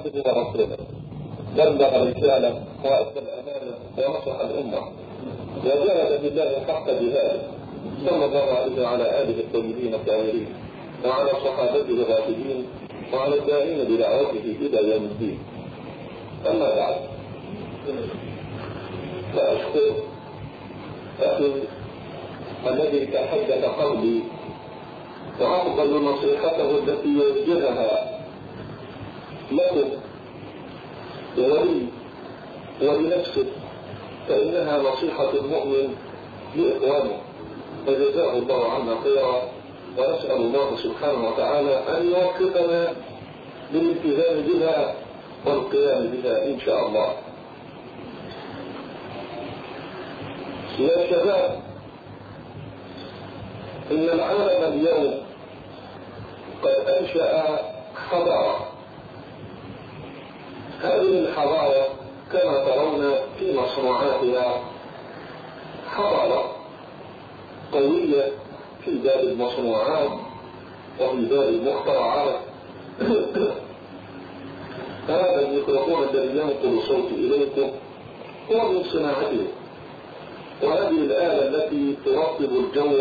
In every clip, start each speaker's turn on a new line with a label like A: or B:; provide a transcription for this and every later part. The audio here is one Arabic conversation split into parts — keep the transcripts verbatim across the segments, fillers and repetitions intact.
A: عبده ورسوله بلغ الرسالة وأدى الأمانة ونصح الأمة وجاهد بالله حق جهاده صلى الله عليه وعلى آله الطيبين الطاهرين وعلى صحابته الراشدين وعلى الداعين بدعوته إلى يوم الدين. أما بعد، فأشكر أخي الذي تحدث قولي وأفضل نصيحته التي يوجهها لكم ولي ولنفسه فإنها نصيحة المؤمن لإخوانه، فجزاه الله عنا خيرا، ونسأل الله سبحانه وتعالى أن يوفقنا للالتزام بها والقيام بها إن شاء الله. يا شباب، إن العالم اليوم قد أنشأ حضارة. هذه الحضارة كما ترون في مصنوعاتها حضارة قوية في باب المصنوعات وفي باب المخترعات. هذا الميكروفون الذي ينقل صوتي إليكم هو من صناعته، وهذه الآلة التي ترطب الجو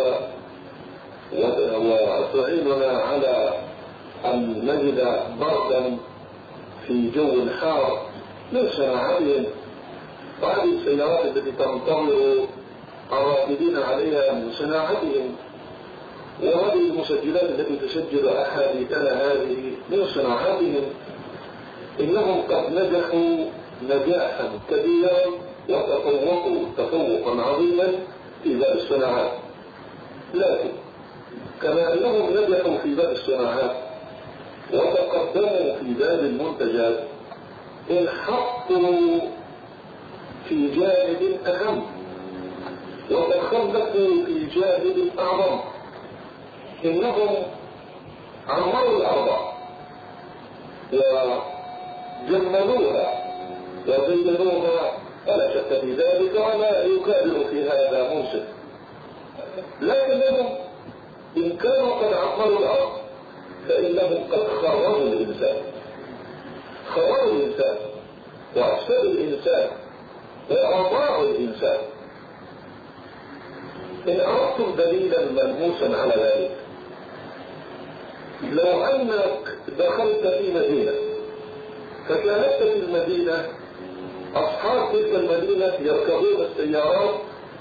A: وتعيننا على أن نجد بردا في جو حار من صناعتهم، وهذه السيارات التي تنتظر الراكبين عليها من صناعتهم، وهذه المسجلات التي تسجل أحاديثنا هذه من صناعتهم. إنهم قد نجحوا نجاحا كبيرا وتفوقوا تفوقا عظيما في باب الصناعات، لكن كما أنهم نجحوا في باب الصناعات وتقدموا في باب المنتجات، انحطوا في جانب أهم وتخلفوا في جانب أعظم. إنهم عمروا الأرض وجملوها وزينوها، فلا شك في ذلك ولا يكابر في هذا موسم، لكنهم إن كانوا قد عمروا الأرض فإنهم قد خربوا الإنسان، خربوا الإنسان وأفسدوا الإنسان وأضاعوا الإنسان. إن أردتم دليلا ملموسا على ذلك، لو أنك دخلت في مدينة فكانت في المدينة أصحاب تلك المدينة يركبون السيارات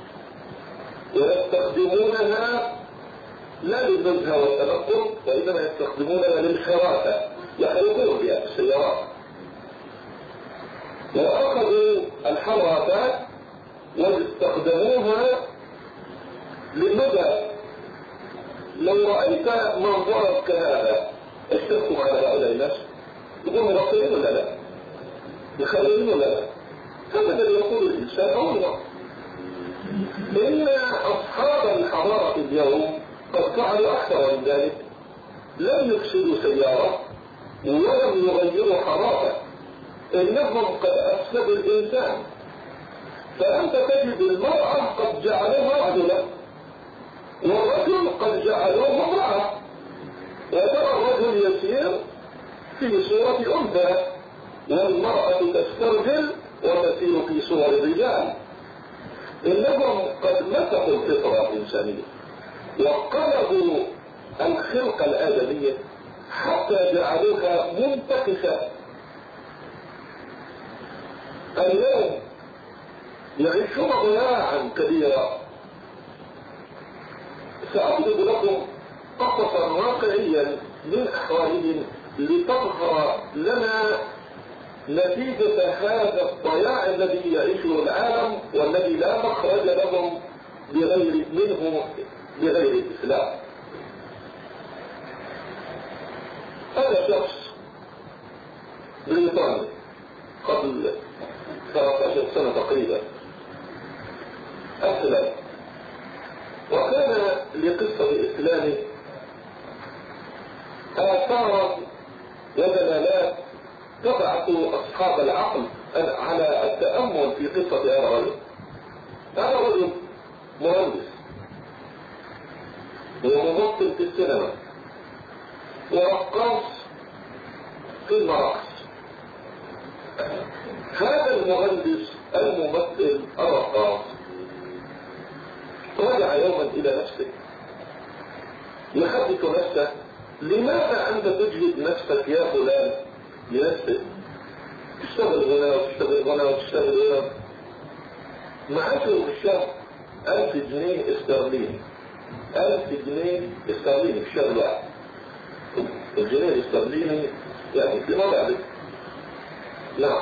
A: ويستخدمونها لا للنزهة والتنقل، وإنما يستخدمونها للحراسة، يحرقون بها السيارات، وأخذوا الحراسات واستخدموها للنزهة. لو رأيت منظرا كهذا ايش تحكم على هؤلاء الناس؟ يقولوا مغطيين ولا لا؟ مخللين ولا لا؟ هذا الذي يقول الإنسان أولا. إن أصحاب الحضارة اليوم قد فعلوا أكثر من ذلك، لم يفسدوا سيارة ولم يغيروا حراسة، إنهم قد أفسدوا الإنسان. فأنت تجد المرأة قد جعلوها رجلا والرجل قد جعلوه امرأة، وترى الرجل يسير في صورة أنثى والمرأة تسترجل وتسير في صور الرجال. إنهم قد مسحوا الفطرة الإنسانية وقلبوا الخلق الآدمية حتى جعلوها منتكسة. اليوم يعيشون ضياعا كبيرا. سأضرب لكم قصصا واقعيا من أحوالهم لتظهر لنا نتيجة هذا الضياع الذي يعيشه العالم والذي لا مخرج لهم بغير منه بغير الإسلام. هذا شخص بريطاني قبل ثلاثة عشر سنة تقريبا أسلم، وكان لقصة إسلامه آثارا ودلالات تبعث أصحاب العقل على التأمل في قصة هذا الرجل. هذا الرجل مهندس وممثل في السينما ورقاص في المرقص، المهندس الممثل الرقاص رجع يوما إلى نفسه يحدث نفسه: لماذا أنت تجهد نفسك يا فلان لنفسك؟ تشتغل هنا وتشتغل هنا وتشتغل هنا، معاشه في الشهر ألف جنيه استرليني، ألف جنيه استرليني في الشهر واحد. الجنيه الاسترليني يعني في موضع ذلك. نعم.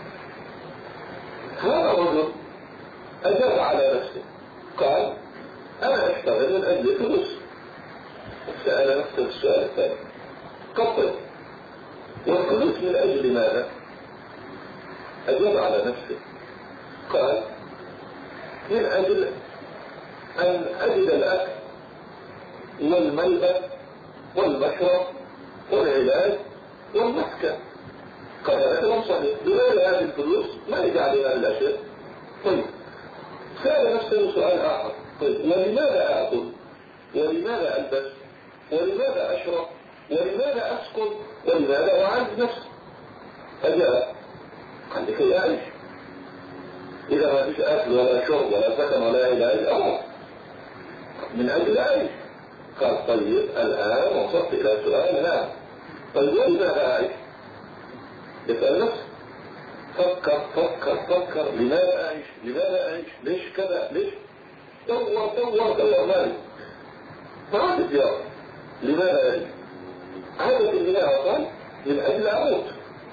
A: هذا الرجل أجاب على نفسه قال: أنا أشتغل من أجل فلوس. سأل نفسه السؤال الثاني: قبل والفلوس من أجل ماذا؟ أجاب على نفسه قال: من أجل أن أجد الأكل والملبس والمشرب والعلاج والمسكن. قال: هذا كلام صحيح، لماذا هذه الفلوس ما يجعل هذه الأشياء؟ طيب، سأل نفسه سؤال آخر: طيب، ولماذا آكل؟ ولماذا ألبس؟ ولماذا أشرب؟ ولماذا أسكن؟ ولماذا أعالج نفسي؟ أجاب: قال: لكي أعيش. إذا ما فيش أكل ولا شرب ولا سكن ولا علاج أموت، من أجل أعيش. قال: طيب، الآن وصلت إلى سؤال هذا، طيب ولماذا أعيش؟ يسأل نفسه، فكر فكر فكر، لماذا أعيش؟ لماذا أعيش؟ ليش كذا؟ ليش؟ دور دور دور مالي ما تجاوب. لماذا أعيش؟ عادة الإله قال: من أجل أموت.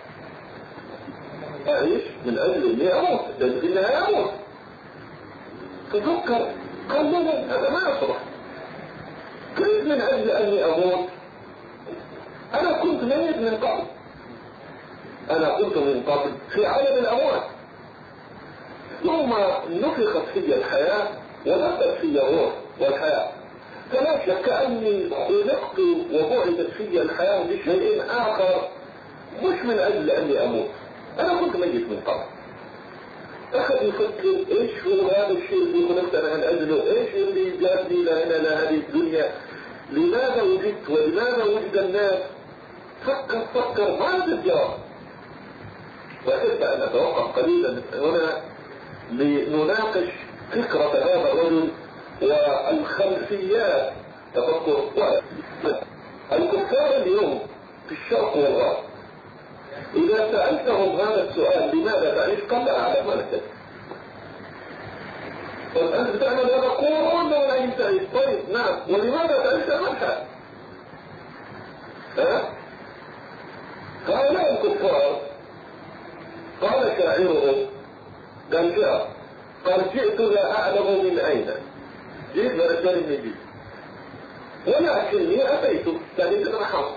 A: أعيش من أجل إني أموت، لأن في النهاية أموت. تفكر، قال: لا لا، هذا ما يصلح. كيف من أجل أني أموت؟ أنا كنت ميت من قبل، أنا كنت من قبل في عالم الأموات. ثم نفخت في الحياة ونفخت في الروح والحياة، فلا شك أني خلقت وبعثت في الحياة لشيء آخر، مش من أجل أني أموت. أنا كنت ميت من قبل. أخذ يفكر: إيش هو هذا الشيء اللي خلقت أنا من أجله؟ إيش اللي جابني لهنا لهذه الدنيا؟ لماذا وجدت ولماذا وجد الناس؟ فكر فكر، ما تجاوب. وأحب أن أتوقف قليلا هنا لنناقش فكرة هذا الرجل والخلفيات. تفكر الكفار اليوم في الشرق والغرب، إذا سألتهم هذا السؤال: لماذا تعيش؟ قال: لا أعلم ولا أدري. طيب، أنت تعمل هذا قول ولا أين تعيش؟ طيب، نعم، ولماذا تعيش؟ ما الحال؟ ها؟ هؤلاء الكفار، قال شاعرهم، قال جاء قال: جئت لا أعلم من أين، جئت ورجال من جئت ولكني أتيت، ثالث الرحمة.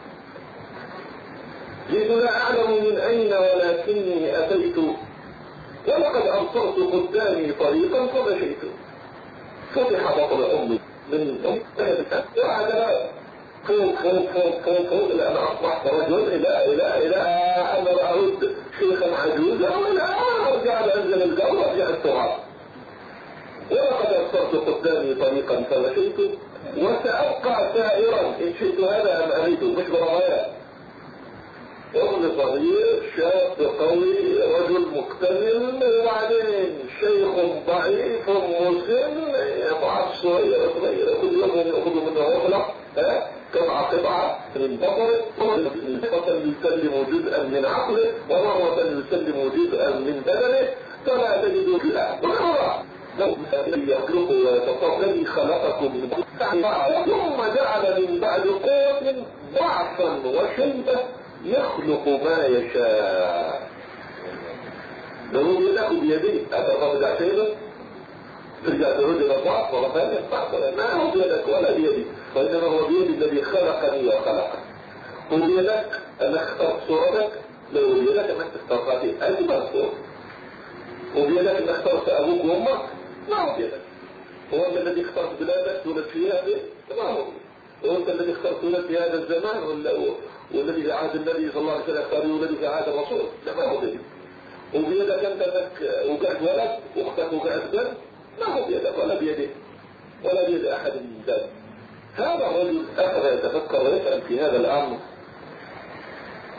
A: جئت لا أعلم من أين ولكني أتيت، ولقد أبصرت قدامي طريقا فمشيت، فتح بطن أمي من أمي وهذا فوق فوق فوق فوق فوق إلى أن أصبحت رجل، إلى إلى إلى أن أعود شيخا عجوزا، وإلى أرجع لأنزل الجو وأرجع التراب. ولقد أبصرت قدامي طريقا فمشيت، وسأبقى سائرا إن شئت هذا أم أميت، مش بروايات. ابن صغير، شاب قوي، رجل مكتمل، وبعدين شيخ ضعيف مسن، يضعف صغير صغير، كل يوم يأخذ منه عقلة قطعة قطعة من بطره، مرة يسلم جزءا من عقله، ومرة يسلم جزءا من بدنه، فلا تجد كلا مرة لو الذي يخلق ويتصور الذي خلقكم من ثم جعل من بعد قوة ضعفا وشيبة يخلق ما يشاء. لو يأخذ بيديه أتفرج شيئا ترجع تعود إلى ضعف ورفانة ضعف، ما هو بيدك ولا بيدي، وإنما هو بيدي الذي خلقني وخلقك. وبيدك أن اخترت صورتك، لو بيدك أنك تختار هذه أجمل صورة، وبيدك أن اخترت أبوك وأمك، ما هو بيدك. هو أنت الذي اخترت بلادك تولد فيها به، ما هو بيدك. هو أنت الذي اخترت تولد في هذا الزمان، والذي في عهد النبي صلى الله عليه وسلم اختار يولد في عهد الرسول، لا ما هو بيدك. وبيدك أنت أنك وقعت ولد واختك وقعت بنت، ما هو بيدك ولا بيده ولا بيد أحد من ذلك. هذا الرجل أخذ يتفكر ويسأل في هذا الأمر،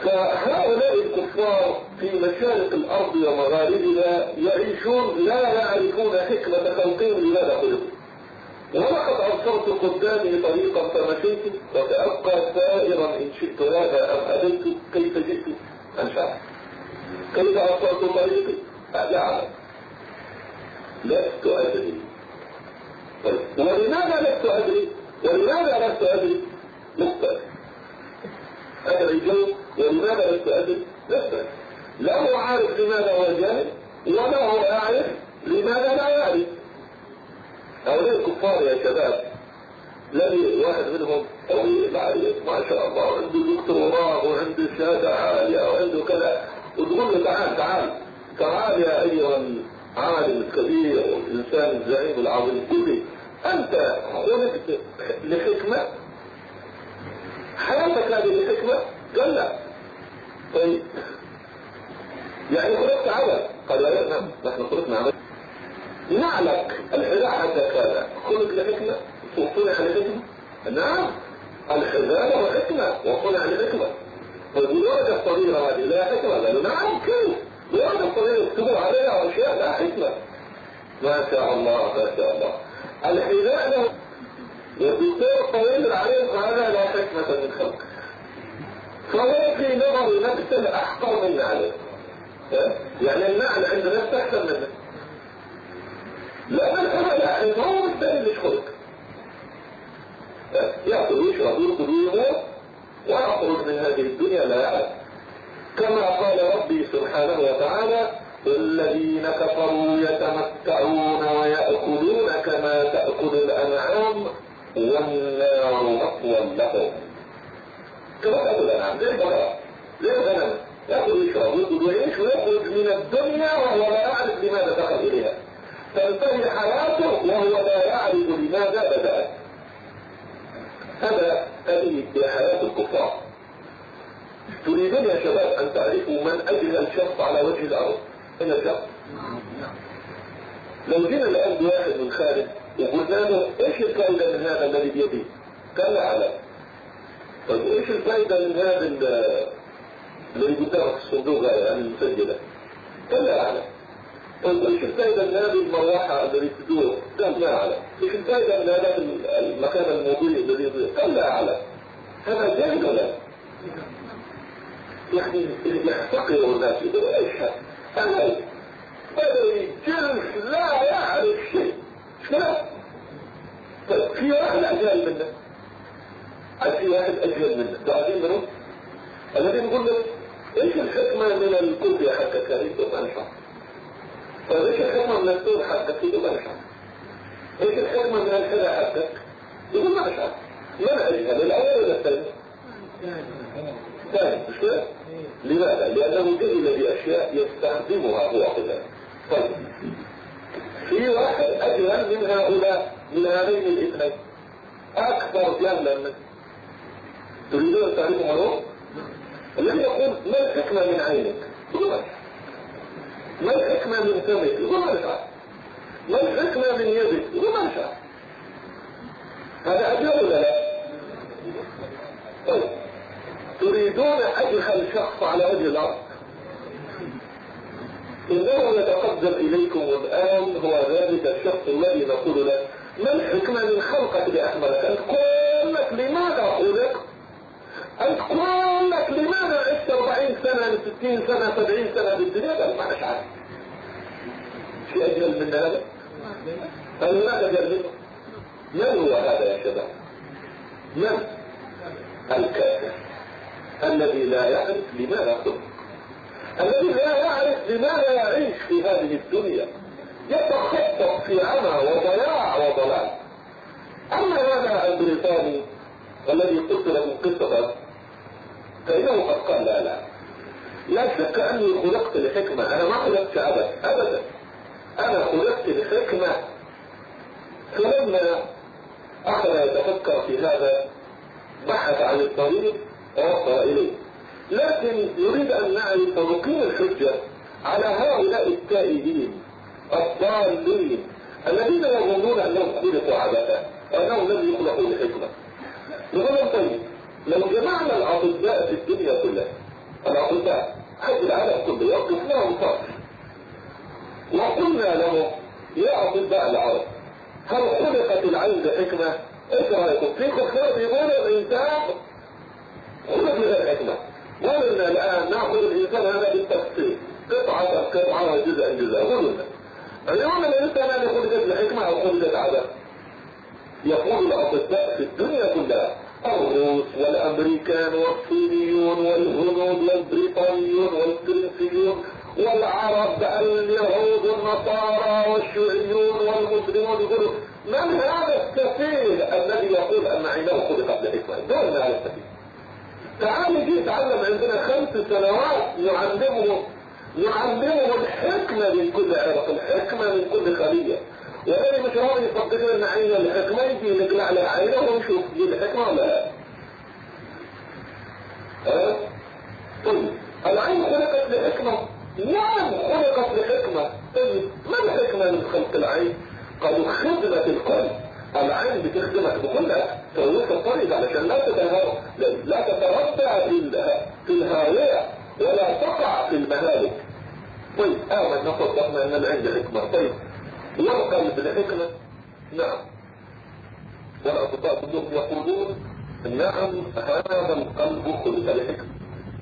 A: فهؤلاء الكفار في مشارق الأرض ومغاربها يعيشون لا يعرفون حكمة خلقهم لماذا خلقوا. ولقد أبصرت قدامي طريقا فمشيت وتأبقى سائرا إن شئت هذا أم أبيت كيف جئت أنشأ كيف أبصرت طريقي لا أعلم لست أدري. طيب ولماذا لست أدري ولماذا لست أدري لست أدري أدري جو ولماذا لست أدري لست أدري. لا هو عارف لماذا هو جاهل ولا هو أعرف لماذا لا يعرف. هؤلاء الكفار يا شباب الذي واحد منهم طويل عليه ما شاء الله عنده دكتوراه وعنده شهادة عالية وعنده كذا وتقول له تعال تعال تعال يا أيها العالم الكبير والإنسان الزعيم العظيم قل لي أنت خلقت لحكمة حياتك هذه لحكمة؟ قال لا. طيب يعني خلقت عبث؟ قال لا نعم نحن خلقنا عبث. نعلك الحذاء حتى كذا خلق لحكمة وصنع لحكمة؟ نعم الحذاء له حكمة وصنع لحكمة. والورقة الصغيرة هذه لا حكمة؟ قالوا نعم كيف؟ الورقة الصغيرة يكتبوا عليها أشياء لا حكمة. ما شاء الله ما شاء الله. الحذاء له والدكتور طويل عليه هذا لا حكمة من خلق. فهو في نظر نفسه أحقر من نعله. يعني النعل عند نفسه أحسن منه. لا أنا لا أنه هو الثاني اللي خلق. يأكل ويشرب ويأكل ويموت ويخرج من هذه الدنيا لا يعلم. كما قال ربي سبحانه وتعالى الذين كفروا يتمتعون ويأكلون كما تأكل الأنعام والنار مثوى لهم. كما تأكل الأنعام زي البقرة زي الغنم يأكل ويشرب ويأكل ويعيش ويخرج من الدنيا وهو لا يعرف لماذا دخل إليها. تنتهي حياته وهو لا يعرف لماذا بدأت. هذا هذه حياة الكفار. تريدون يا شباب أن تعرفوا من أجهل شخص على وجه الأرض؟ أين الشخص؟ لو جينا الآن بواحد من خارج وقلنا له إيش الفائدة من هذا الذي بيدي؟ قال لا أعلم. طيب إيش الفائدة من هذا الذي قدامك الصندوق هذا المسجلة؟ قال لا أعلم. طيب إيش الفائدة من هذه المروحة الذي تدور؟ قال لا أعلم. إيش الفائدة من هذا المكان الموضوعي الذي يضيء؟ قال لا أعلم. هذا جاهل ولا لا؟ يعني يحتقر الناس يقول ايش هذا؟ هذا جلس لا يعرف شيء. شو؟ طيب في واحد اجهل منه. في واحد اجهل منه. تعرفين منه؟ الذي نقول لك ايش الحكمة من الكوفية حقك هذه؟ يقول ما نشعر. طيب ايش الحكمة من الثور حقك؟ يقول ما نشعر. ايش الحكمة من الحذاء حقك؟ يقول ما نشعر. من اجهل الاول ولا الثاني؟ ثاني مش كده؟ لماذا؟ لأنه جهل بأشياء يستخدمها هو كذا. طيب في واحد أجهل من هؤلاء من هذين الاثنين أكثر جهلا منه. تريدون أن تعرفوا منه؟ الذي يقول ما الحكمة من عينك؟ يقول ما الحكمة من فمك؟ يقول ما نشعر. ما الحكمة من يدك؟ يقول ما نشعر. هذا أجهل ولا لا؟ طيب تريدون أجهل شخص على وجه الأرض؟ إنه يتقدم إليكم الآن هو ذلك الشخص الذي نقول له ما الحكمة من خلقك بأكملك؟ أنت كلك لماذا خلق؟ أنت كلك لماذا عشت أربعين سنة ستين سنة سبعين سنة بالدنيا؟ قال ما أنا عارف. في أجهل من هذا؟ قال ماذا أجهل منه؟ من هو هذا يا شباب؟ من؟ الكافر الذي لا يعرف لماذا خلق، الذي لا يعرف لماذا يعيش في هذه الدنيا، يتخطط في عمى وضياع وضلال. أما هذا البريطاني الذي قلت له قصة فإنه قد قال لا لا لا شك أني خلقت لحكمة. أنا ما خلقت عبث أبدا، أنا خلقت لحكمة. فلما أخذ يتفكر في هذا بحث عن الطريق ووصل إليه. لكن يريد أن نعرف ونقيم الحجة على هؤلاء التائهين الضالين الذين يظنون أنهم خلقوا عبثا وأنهم لم يخلقوا لحكمة. نقول لهم طيب لو جمعنا الأطباء في الدنيا كلها الأطباء حتى العالم كله يوقف لهم فرق، وقلنا له يا أطباء العرب هل خلقت العين بحكمة؟ ايش رأيكم؟ في كفار يقولوا الإنسان خلق بغير حكمة، قلنا الآن نأخذ الإنسان هذا بالتفصيل قطعة قطعة وجزء جزء. قلنا اليوم الإنسان هذا خلقت بحكمة أو خلقت عبث؟ يقول الأطباء في الدنيا كلها الروس والأمريكان والصينيون والهنود والبريطانيون والفرنسيون والعرب اليهود والنصارى والشيوعيون والمسلمون يقولوا من هذا السفيه الذي يقول أن عينه خلقت بحكمة؟ دون هذا السفيه. تعال جي تعلم عندنا خمس سنوات نعلمه نعلمه الحكمة من كل عرق، الحكمة من كل خلية، وغير مش راضي يصدقون ان عينه الحكمة يجي نقلع له عينه ونشوف دي الحكمة ولا لا. ها؟ طيب العين خلقت لحكمة؟ نعم خلقت لحكمة. طيب ما الحكمة من خلق العين؟ قالوا خدمة القلب. العين بتخدمك بكلها ترويك الطريق علشان لا تتهاوى لا تتردى في الهاوية ولا تقع في المهالك. طيب آمن نصدقنا ان العين لحكمة. طيب والقلب لحكمة؟ نعم. والأطباء كلهم يقولون نعم هذا القلب خلق لحكمة.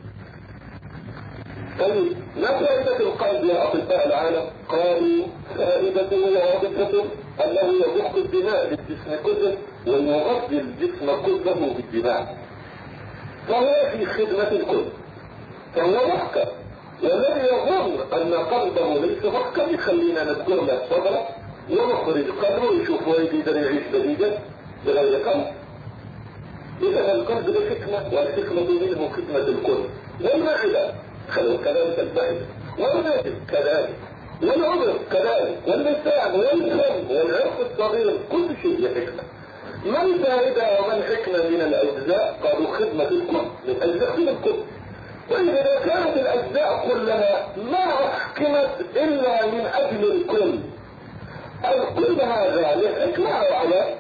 A: طيب ما فائدة القلب يا أطباء العالم؟ قالوا فائدته ووظيفته أنه يضخ الدماء للجسم كله ويغذي الجسم كله بالدماء، فهو في خدمة الكل، فهو محكم. والذي يظن أن قلبه ليس محكم يخلينا نذكر له صدره ونخرج قلبه ويشوف هو يقدر يعيش بديجة بغير قلب. إذا القلب له حكمة والحكمة منه خدمة الكل. والمعدة كذلك البعد والنجم كذلك والعمر كذلك واللسان والفم والعرق الصغير كل شيء حكمة. ما الفائدة وما الحكمة من الأجزاء؟ قالوا خدمة الكل من أجل خدمة الكل. وإذا كانت الأجزاء كلها ما أحكمت إلا من أجل الكل، الكل هذا لحكمة أو على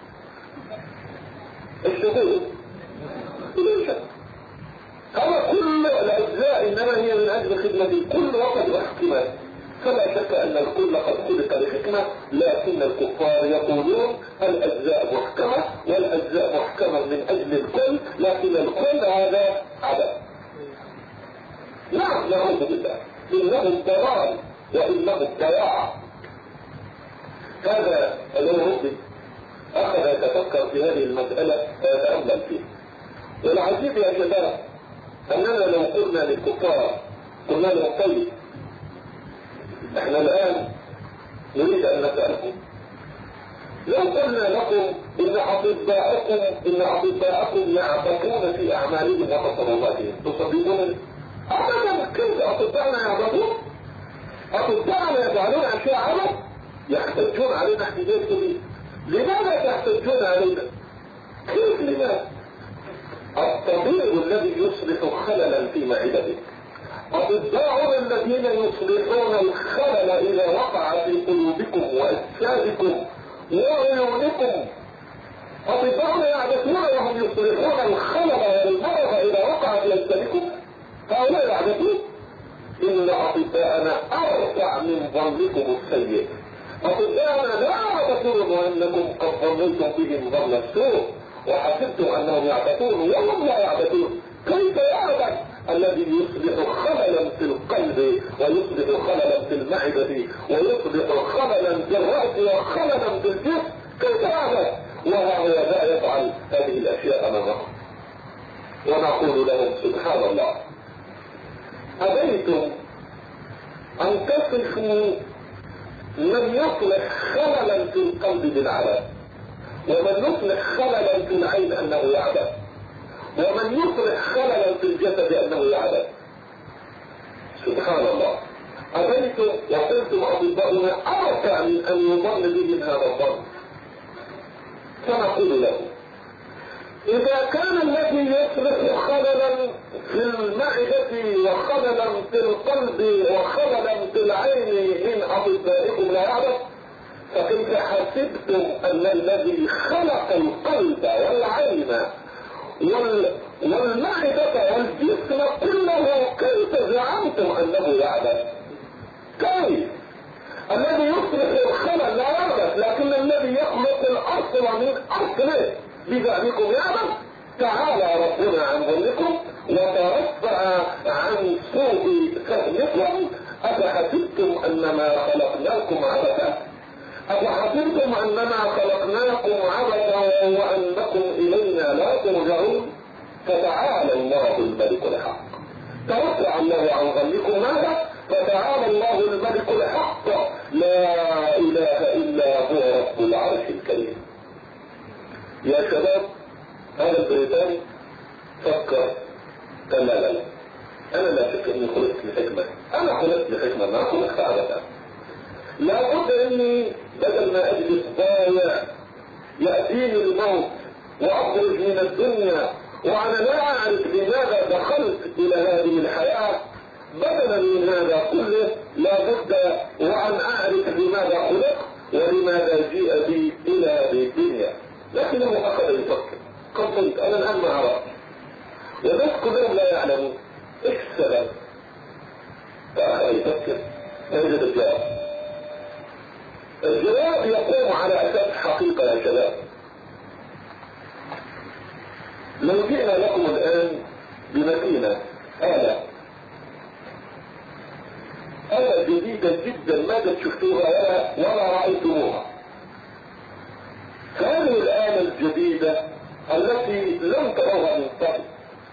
A: الشهود ليش؟ هو كل الأجزاء إنما هي من أجل خدمة الكل وقد أحكمت، فلا شك أن الكل قد خلق لحكمة. لكن الكفار يقولون الأجزاء محكمة والأجزاء محكمة من أجل الكل، لكن الكل هذا عبث. نعم نعوذ بالله، إنه الضلال وإنه الضياع. هذا الأوروبي أخذ يتفكر في هذه المسألة ويتأمل فيها. والعجيب يا شباب أننا لو قلنا للكفار قلنا لهم طيب احنا الآن نريد أن نسألكم، لو قلنا لكم إن أطباءكم إن أطباءكم يعبثون في أعمالهم وتصرفاتهم تصدقون؟ أبدا. كيف أطباءنا يعبثون؟ أطباءنا يفعلون أشياء عبث يحتجون علينا احتجاج كبير. لماذا تحتجون علينا؟ كيف لماذا؟ الطبيب الذي يصلح خللا في معدتك، أطباؤنا الذين يصلحون الخلل إذا وقع في قلوبكم وأجسادكم وعيونكم، أطباؤنا يعبثون وهم يصلحون الخلل والمرض إذا وقع في أجسادكم، هؤلاء يعبثون. إن أطباءنا أرفع من ظنكم السيء. أطباءنا لا تظنوا أنكم قد ظننتم بهم ظن السوء وحسبتم أنهم يعبثون وهم لا يعبثون. كيف يعبث الذي يصلح خللا في القلب ويصلح خللا في المعدة ويصلح خللا في الرأس وخللا في الجسم؟ كيف يعبث وها هو لا يفعل هذه الأشياء أمامهم؟ ونقول لهم سبحان الله، أبيتم أن تصفوا من يصلح خللا في القلب بالعبث، ومن يصلح خللا في العين أنه يعبث، ومن يصلح خللا في الجسد أنه يعبث؟ سبحان الله. أبيتم وقلتم أطباؤنا أرفع من أن يظن بهم هذا الظن. فنقول له إذا كان الذي يصلح خللا في المعدة وخللا في القلب وخللا في العين من أطبائكم لا يعبث، فكيف حسبتم أن الذي خلق القلب والعين وال... والمعدة والجسم كله كيف زعمتم انه يعبث؟ كيف؟ الذي يصلح الخلل لا يعبث، لكن الذي يخلق الاصل من اصله بذلكم يعبث. تعالى ربنا عن ظنكم وترفع عن سوء فهمكم. أفحسبتم أنما خلقناكم عبثا أفحسبتم أنما خلقناكم عبثا وأنكم إلينا لا ترجعون. فتعالى الله الملك الحق. ترفع الله عن ظنكم ماذا؟ فتعالى الله الملك الحق لا إله إلا هو رب العرش الكريم. يا شباب، هذا البريطاني فكر قال لا لا لا، انا لا شك اني خلقت لحكمة، انا خلقت لحكمة ما خلقت عبثا. لابد اني بدل ما اجلس ضايع يأتيني الموت واخرج من الدنيا وانا لا اعرف لماذا دخلت الى هذه الحياة، بدلا من هذا كله لابد وان اعرف لماذا خلقت ولماذا جيء بي الى هذه الدنيا. لكنه اخذ يفكر، قلت انا الان ما عرفت والناس كلهم لا يعلمون ايش السبب. فاخذ يفكر ويجد الجواب. الجواب يقوم على اساس حقيقة يا شباب. لو جئنا لكم الان بماكينة آلة آلة جديدة جدا ما قد شفتوها ولا, ولا رأيتموها، هذه الآلة الجديدة التي لم تروها من قبل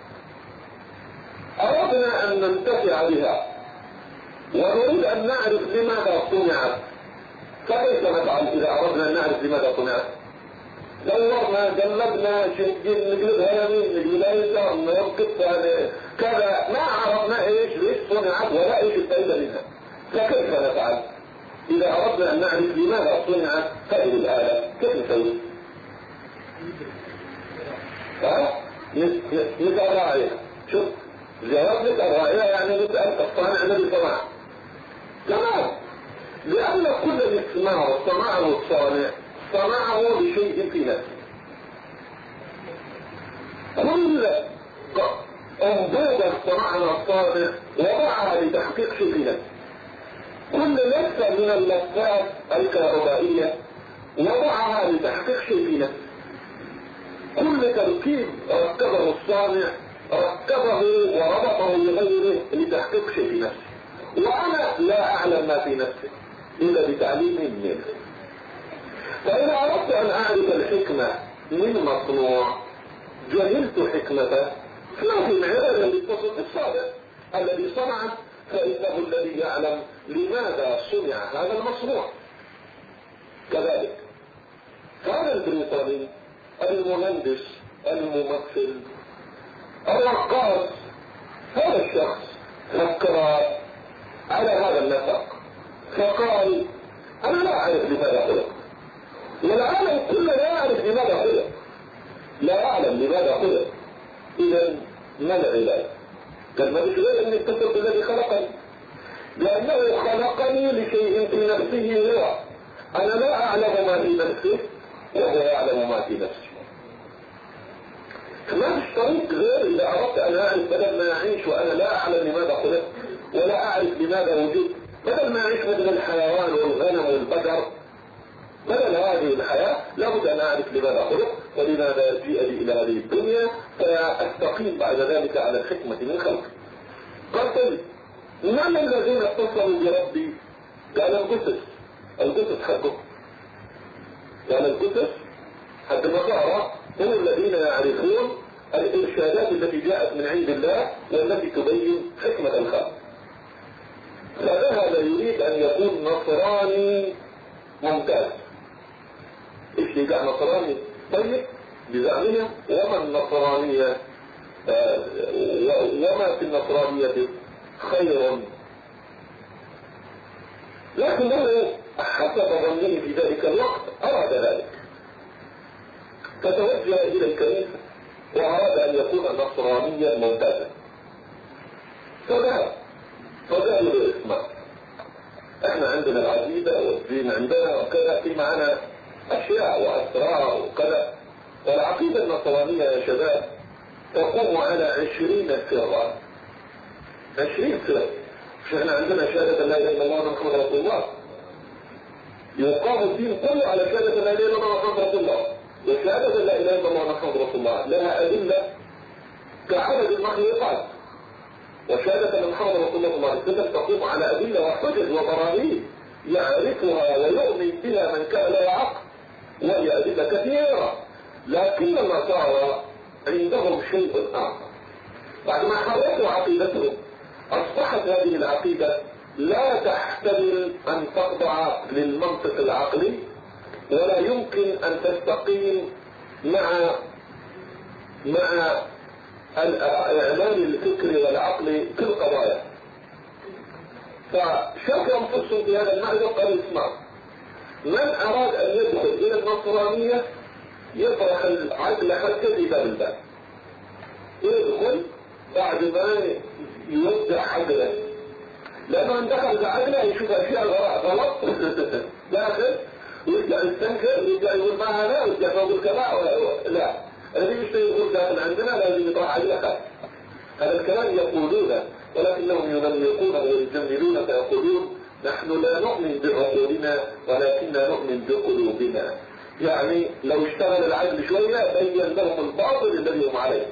A: أردنا أن ننتفع بها ونريد أن نعرف لماذا صنعت. فكيف نفعل إذا أردنا أن نعرف لماذا صنعت؟ دورنا جلبنا نجلبها يمين نجلبها يسار نركبها كذا، ما عرفنا ايش ليش صنعت ولا ايش الفائدة منها. فكيف نفعل إذا أردنا أن نعرف لماذا صنعت هذه الآلة؟ كيف نسوي؟ ها؟ نسأل راعيها. شوف جواب نسأل راعيها يعني نسأل الصانع الذي صنع. تمام. لأن كل مسمار صنعه الصانع صنعه لشيء في نفسه. كل أنبوبة صنعها الصانع وضعها لتحقيق شيء في نفسه. كل لفة من اللفات الكهربائية وضعها لتحقيق شيء في نفسه. كل تركيب ركبه الصانع ركبه وربطه لغيره لتحقيق شيء في نفسه. وأنا لا أعلم ما في نفسه إلا بتعليم منه. فإذا أردت أن أعرف الحكمة من مصنوع جهلت حكمته، فلا في معيار للتصرف الصادق الذي صنعه، فإنه الذي يعلم لماذا صنع هذا المصنوع. كذلك هذا البريطاني المهندس الممثل الرقاص هذا الشخص فكر على هذا النسق فقال أنا لا أعرف لماذا خلق، والعالم كله لا يعرف لماذا خلق، لا أعلم لماذا خلق. إذا ما العلاج؟ قال ما بشغل أن التفق الذي خلقني، لأنه خلقني لشيء في نفسه هو، أنا لا أعلم ما في نفسه وهو يعلم ما في نفسه. ما فيش طريق غير إذا أردت أن أعرف، بدل ما أعيش وأنا لا أعلم لماذا خلقت ولا أعرف لماذا وجدت، بدل ما أعيش مثل الحيوان والغنم والبقر، بدل هذه الحياة لابد أن أعرف لماذا خلق ولماذا جيء لي إلى هذه الدنيا، فأستقيم بعد ذلك على الحكمة من خلق. قال من الذين اتصلوا بربي؟ قال القسس. القسس حقه، قال القسس حتى النصارى هم الذين يعرفون الإرشادات التي جاءت من عند الله والتي تبين حكمة الخلق. فهذا يريد أن يكون نصراني ممتاز. إيش يقع نصراني طيب بزعمنا؟ وما النصرانية آه وما في النصرانية خير، لكنه حسب ظنه في ذلك الوقت أراد ذلك، فتوجه إلى الكنيسة وأراد أن يكون نصرانيا ممتازا. فذهب فذهب للإسماء. احنا عندنا العقيدة والدين عندنا وكذا، في معنا أشياء وأسرار وكذا. والعقيدة النصرانية يا شباب تقوم على عشرين سرا. عشرين سر. مش احنا عندنا شهادة لا اله الا الله محمد رسول الله. يقام الدين كله على شهادة لا اله الا الله محمد رسول الله. وشهادة لا اله الا الله محمد رسول الله لها أدلة كعدد المخلوقات. وشهادة أن محمد رسول الله صلى الله عليه وسلم تقوم على أدلة وحجج وبراهين يعرفها ويؤمن بها من كان لا يعقل، وهي أدلة كثيرة. لكن النصارى عندهم شيء آخر. بعد ما حركوا عقيدتهم أصبحت هذه العقيدة لا تحتمل أن تخضع للمنطق العقلي، ولا يمكن أن تستقيم مع مع الإعلام الفكري والعقلي في القضايا. فشافوا أنفسهم في هذا المعنى قالوا اسمعوا، من أراد أن يدخل إلى النصرانية يطرح العقل حتى في باب الباب، يدخل بعد ما يوزع عقله، لأنه من دخل بعقله يشوف أشياء غلط داخل ويرجع يستنكر ويرجع يقول ما هذا ويرجع يقول كذا. لا، الذي يشتري يقول داخل عندنا لازم يطرح عقله. هذا الكلام يقولونه، ولكنهم ينمقون ويجملون فيقولون نحن لا نؤمن بعقولنا ولكننا نؤمن بقلوبنا. يعني لو اشتغل العقل شوية بين لهم الباطل الذي هم عليه.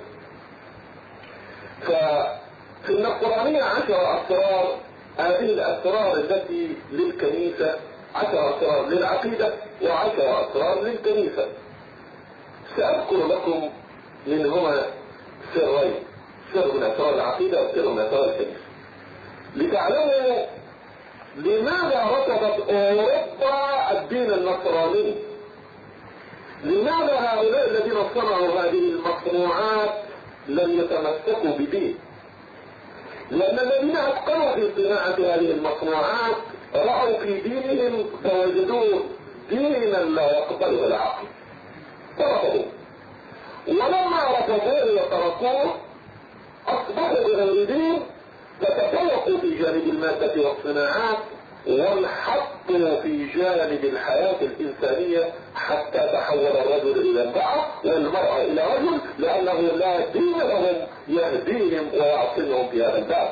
A: ففي النصرانية عشر أسرار، هذه الأسرار التي للكنيسة عشر أسرار للعقيدة وعشر أسرار للكنيسة. سأذكر لكم منهما سرين، سر من أسرار العقيدة وسر من أسرار الكنيسة، لتعلموا لماذا رفضت أوروبا الدين النصراني. لماذا هؤلاء الذين صنعوا هذه المصنوعات لم يتمسكوا بدين؟ لأن الذين أتقنوا في صناعة هذه المصنوعات رأوا في دينهم فوجدوه دينا لا يقبله العقل فرفضوه، ولما رفضوه وتركوه أصبحوا بغير دين، فتفوقوا في جانب المادة والصناعات وانحطوا في جانب الحياة الإنسانية حتى تحول الرجل إلى امرأة والمرأة إلى رجل، لأنه لا دين لهم يهديهم ويعصمهم في هذا الباب.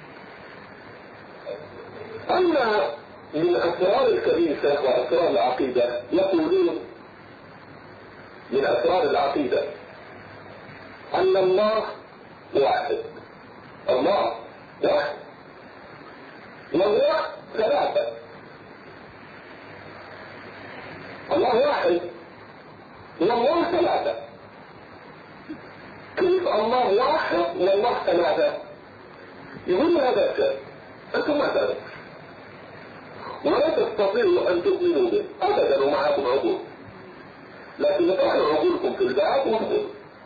A: أما من أسرار الكنيسة وأسرار العقيدة يقولون من أسرار العقيدة أن الله واحد. الله واحد وهو ثلاثة. الله واحد والله ثلاثة. كيف الله واحد والله ثلاثة؟ يقول هذا الشيء أنتم ما تعرفون ولا تستطيعوا أن تؤمنوا به أبدا ومعكم عقول، لكن اطرحوا عقولكم في الباب وانظروا.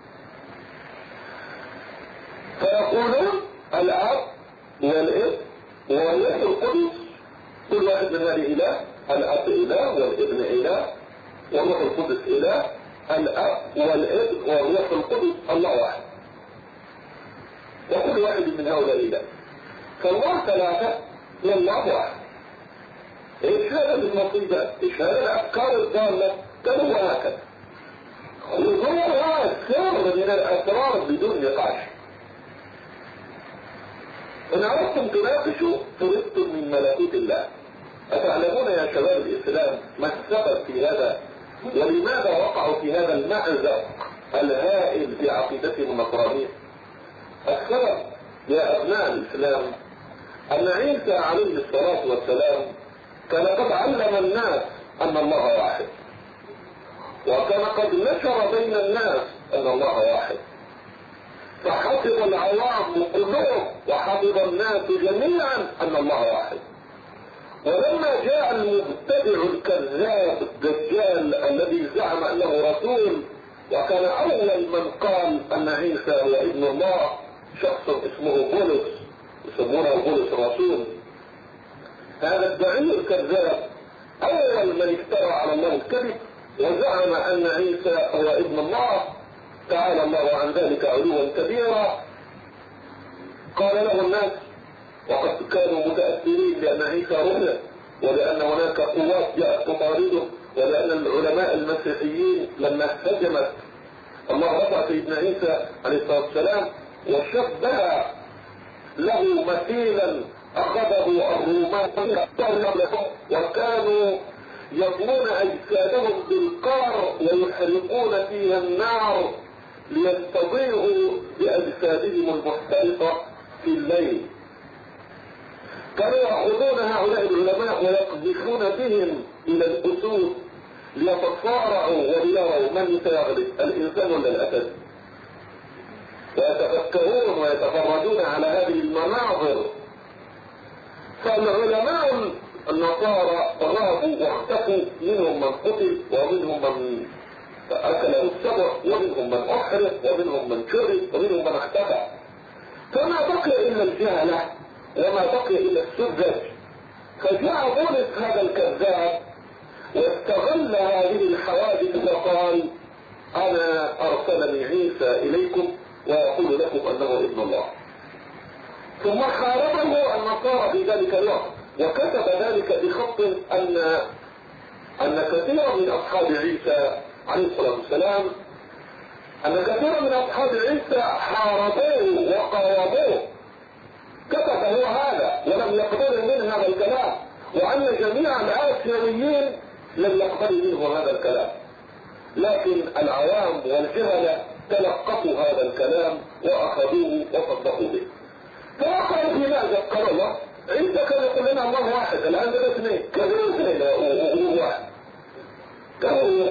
A: فيقولون الأب والابن والروح القدس، كل واحد من هذه إله، الأب إله والابن إله والروح القدس إله، الأب والابن والروح القدس الله واحد، وكل واحد من هؤلاء إله. فالله ثلاثة والله واحد. ايش هذا المصيبة؟ ايش هذا الأفكار الضالة؟ كانوا هكذا. وهو سر من الأسرار بدون نقاش. إن عرفتم تناقشوا فرقتم من ملكوت الله. أتعلمون يا شباب الإسلام ما السبب في هذا؟ ولماذا وقعوا في هذا المأزق الهائل في عقيدتهم النصرانية؟ السبب يا أبناء الإسلام أن عيسى عليه الصلاة والسلام كان قد علم الناس أن الله واحد، وكان قد نشر بين الناس أن الله واحد، فحفظ العوام كلهم وحفظ الناس جميعا أن الله واحد. ولما جاء المبتدع الكذاب الدجال الذي زعم أنه رسول، وكان أول من قال أن عيسى هو ابن الله شخص اسمه بولس، يسمونه بولس الرسول، هذا الداعي الكذاب أول من افترى على الله الكذب وزعم أن عيسى هو ابن الله، تعالى الله عن ذلك علوا كبيرا. قال له الناس وقد كانوا متأثرين لأن عيسى رؤيا، ولأن هناك قوات جاءت تطارده، ولأن العلماء المسيحيين لما هجمت الله رفع سيدنا عيسى عليه الصلاة والسلام وشبه له مثيلا أخذه الرومان وكانوا يضمون أجسادهم بالقار ويحرقون فيها النار ليستضيئوا بأجسادهم المحترقة في الليل. كانوا يأخذون هؤلاء العلماء ويقذفون بهم إلى الأسود ليتصارعوا وليروا من سيغلب، الإنسان ولا الأسد، ويتفكرون ويتفرجون على هذه المناظر. فالعلماء النصارى غابوا واختفوا، منهم من قتل ومنهم من أكله السبع ومنهم من أحرق ومنهم من شرد ومنهم من اختفى، فما بقي إلا الجهلة وما بقي إلا السذج. فجاء بولس هذا الكذاب واستغل هذه الحوادث وقال أنا أرسلني عيسى إليكم ويقول لكم أنه ابن الله. ثم حاربه النصارى في ذلك الوقت وكتب ذلك بخط أن أن كثيرا من أصحاب عيسى عليه الصلاة والسلام أن كثيرا من أصحاب عيسى حاربوه وقاوموه. كتب هو هذا ولم يقبلوا من هذا الكلام، وأن جميع الآسيويين لم يقبلوا منه هذا الكلام، لكن العوام والجهلة تلقفوا هذا الكلام وأخذوه وصدقوا به. فقالوا في ماذا؟ قال الله عيسى كان يقول لنا الله واحد، الآن ده اثنين، كذا اثنين وهو واحد. قالوا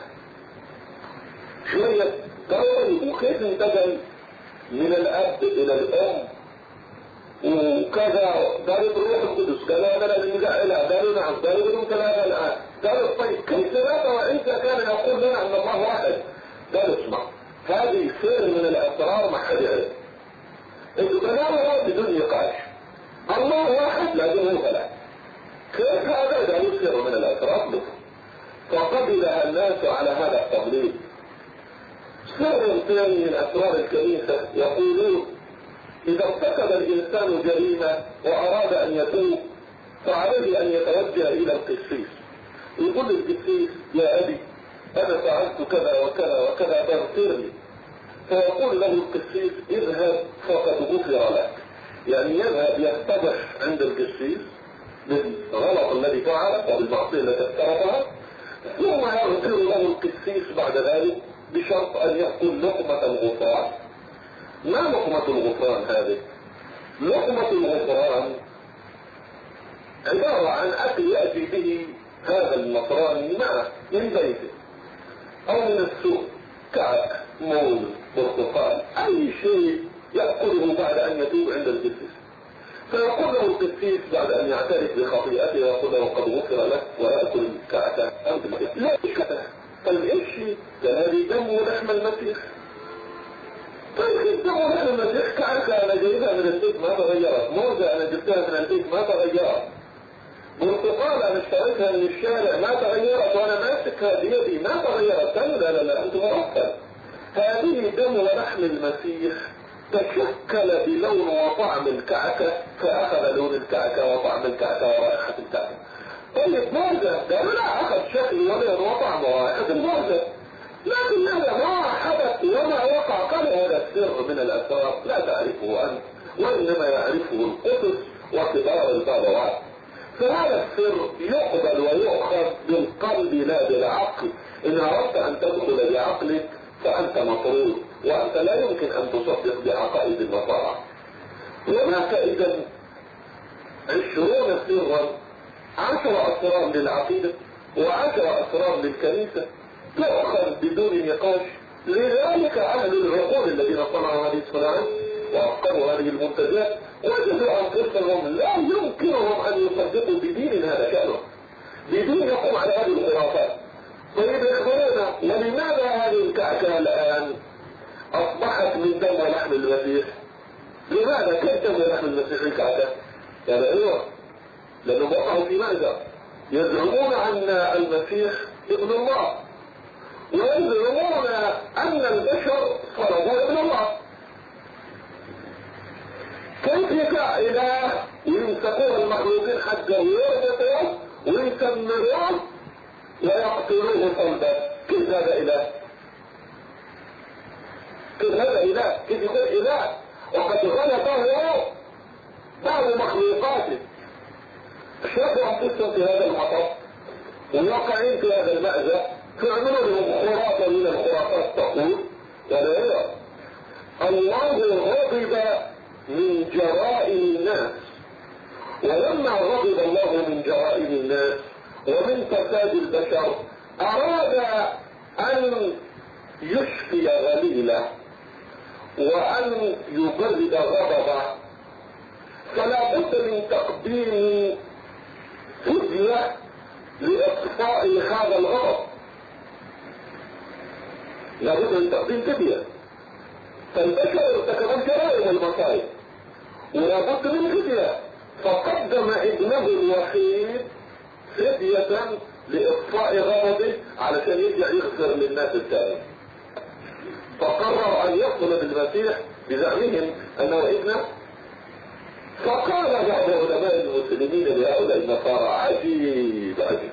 A: شوية قالوا كيف انتقل من الأب إلى الأم وكذا؟ قالوا بالروح القدس، قالوا هذا الذي جعلها، قالوا نعم، قالوا بدون ثلاثة الآن. قالوا طيب كيف ثلاثة وعيسى كان يقول لنا أن الله واحد؟ قالوا اسمع، هذه سر من الأسرار ما حد يعرف. انتوا تناولوا بدون نقاش، الله واحد لكنه ثلاث. كيف هذا؟ قالوا سر من الأسرار لكم. فقبلها الناس على هذا التضليل. سر ثاني من أسرار الكنيسة يقولون إذا ارتكب الإنسان جريمة وأراد أن يتوب فعليه أن يتوجه إلى القسيس، يقول للقسيس يا أبي أنا فعلت كذا وكذا وكذا فاغفر لي، فيقول له القسيس اذهب فقد غفر لك. يعني يذهب يستبح عند القسيس بالغلط الذي فعله وبالمعصية التي اقترفها، ثم يغفر له القسيس بعد ذلك بشرط أن يأكل لقمة الغفران. ما لقمة الغفران هذه؟ لقمة الغفران عبارة عن أكل يأتي به هذا النصراني معه من بيته أو من السوق، كعك، موز، برتقال، أي شيء يأكله بعد أن يتوب عند القسيس. فيقول له القسيس بعد أن يعترف بخطيئته ويقول له قد غفر لك ويأكل كعكا. لا كذا، فالإيش هذه دم ولحم المسيح. طيب دم ولحم المسيح، كعكا أنا جايبها من البيت ما تغيرت، موزة أنا جبتها من البيت ما تغيرت، برتقال أنا اشتريتها من الشارع ما تغيرت وأنا ماسكها بيدي ما تغيرت. لا لا لا أنت مركب. هذه دم ولحم المسيح تشكل بلون وطعم الكعكة، فأخذ لون الكعكة وطعم الكعكة ورائحة الكعكة. طيب موزة قالوا لا، أخذ شكل ولون وطعم ورائحة الموزة، لكن هذا ما حدث وما وقع. قال هذا السر من الأسرار لا تعرفه أنت وإنما يعرفه القدس وكبار البابوات. فهذا السر يقبل ويؤخذ بالقلب لا بالعقل. إن أردت أن تدخل بعقلك فأنت مطرود، وأنت لا يمكن أن تصدق بعقائد النصارى. هناك إذن عشرون سرا، عشر أسرار للعقيدة وعشر أسرار للكنيسة تؤخذ بدون نقاش. لذلك أهل العقول الذين صنعوا هذه الصناعات وأفكروا هذه المنتجات وجدوا أنفسهم لا يمكنهم أن يصدقوا بدين هذا شأنه، بدين يقوم على هذه الخرافات. طيب اخبرونا، ولماذا هذه الكعكة الآن أصبحت من دم ولحم المسيح؟ لماذا؟ كيف دم ولحم المسيح الكعكة؟ يعني أيوه، لأنهم وقعوا في ماذا؟ يزعمون أن المسيح ابن الله، ويزعمون أن البشر صاروا ابن الله. كيف يقع إله ويمسكون المخلوقين حتى يربطوه ويسمروه ويقتلوه صلبا؟ كيف هذا إله؟ كيف هذا إله؟ كيف يكون إله؟ وقد غلبه بعض مخلوقاته. شافوا أنفسهم في هذا المطر وواقعين في هذا المأزق، فيعملوا لهم خرافة من الخرافات تقول ولا إيه؟ الله غضب من جرائم الناس، ولما غضب الله من جرائم الناس ومن فساد البشر أراد أن يشفي غليله وأن يبرد غضبه، فلا بد من تقديم فدية لإطفاء هذا الغضب، لا بد من تقديم فدية. فالبشر ارتكبوا الجرائم والمصائب ولا بد من فدية، فقدم ابنه الوحيد فدية لإطفاء غضبه علشان يرجع يغفر للناس الثانيين. فقرر أن يقتل بالمسيح بزعمهم أنه ابنه. فقال بعض علماء المسلمين لهؤلاء النصارى عجيب عجيب،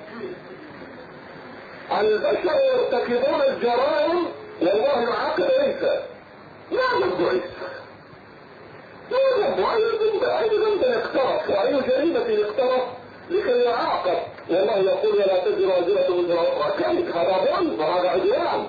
A: البشر يرتكبون الجرائم والله يعاقب عيسى، ما ذنب عيسى؟ ما ذنب؟ أي ذنب اقترف وأي جريمة اقترف لكي يعاقب؟ والله يقول ولا تزر وازرة وزر أخرى، كيف؟ هذا ظلم وهذا عدوان.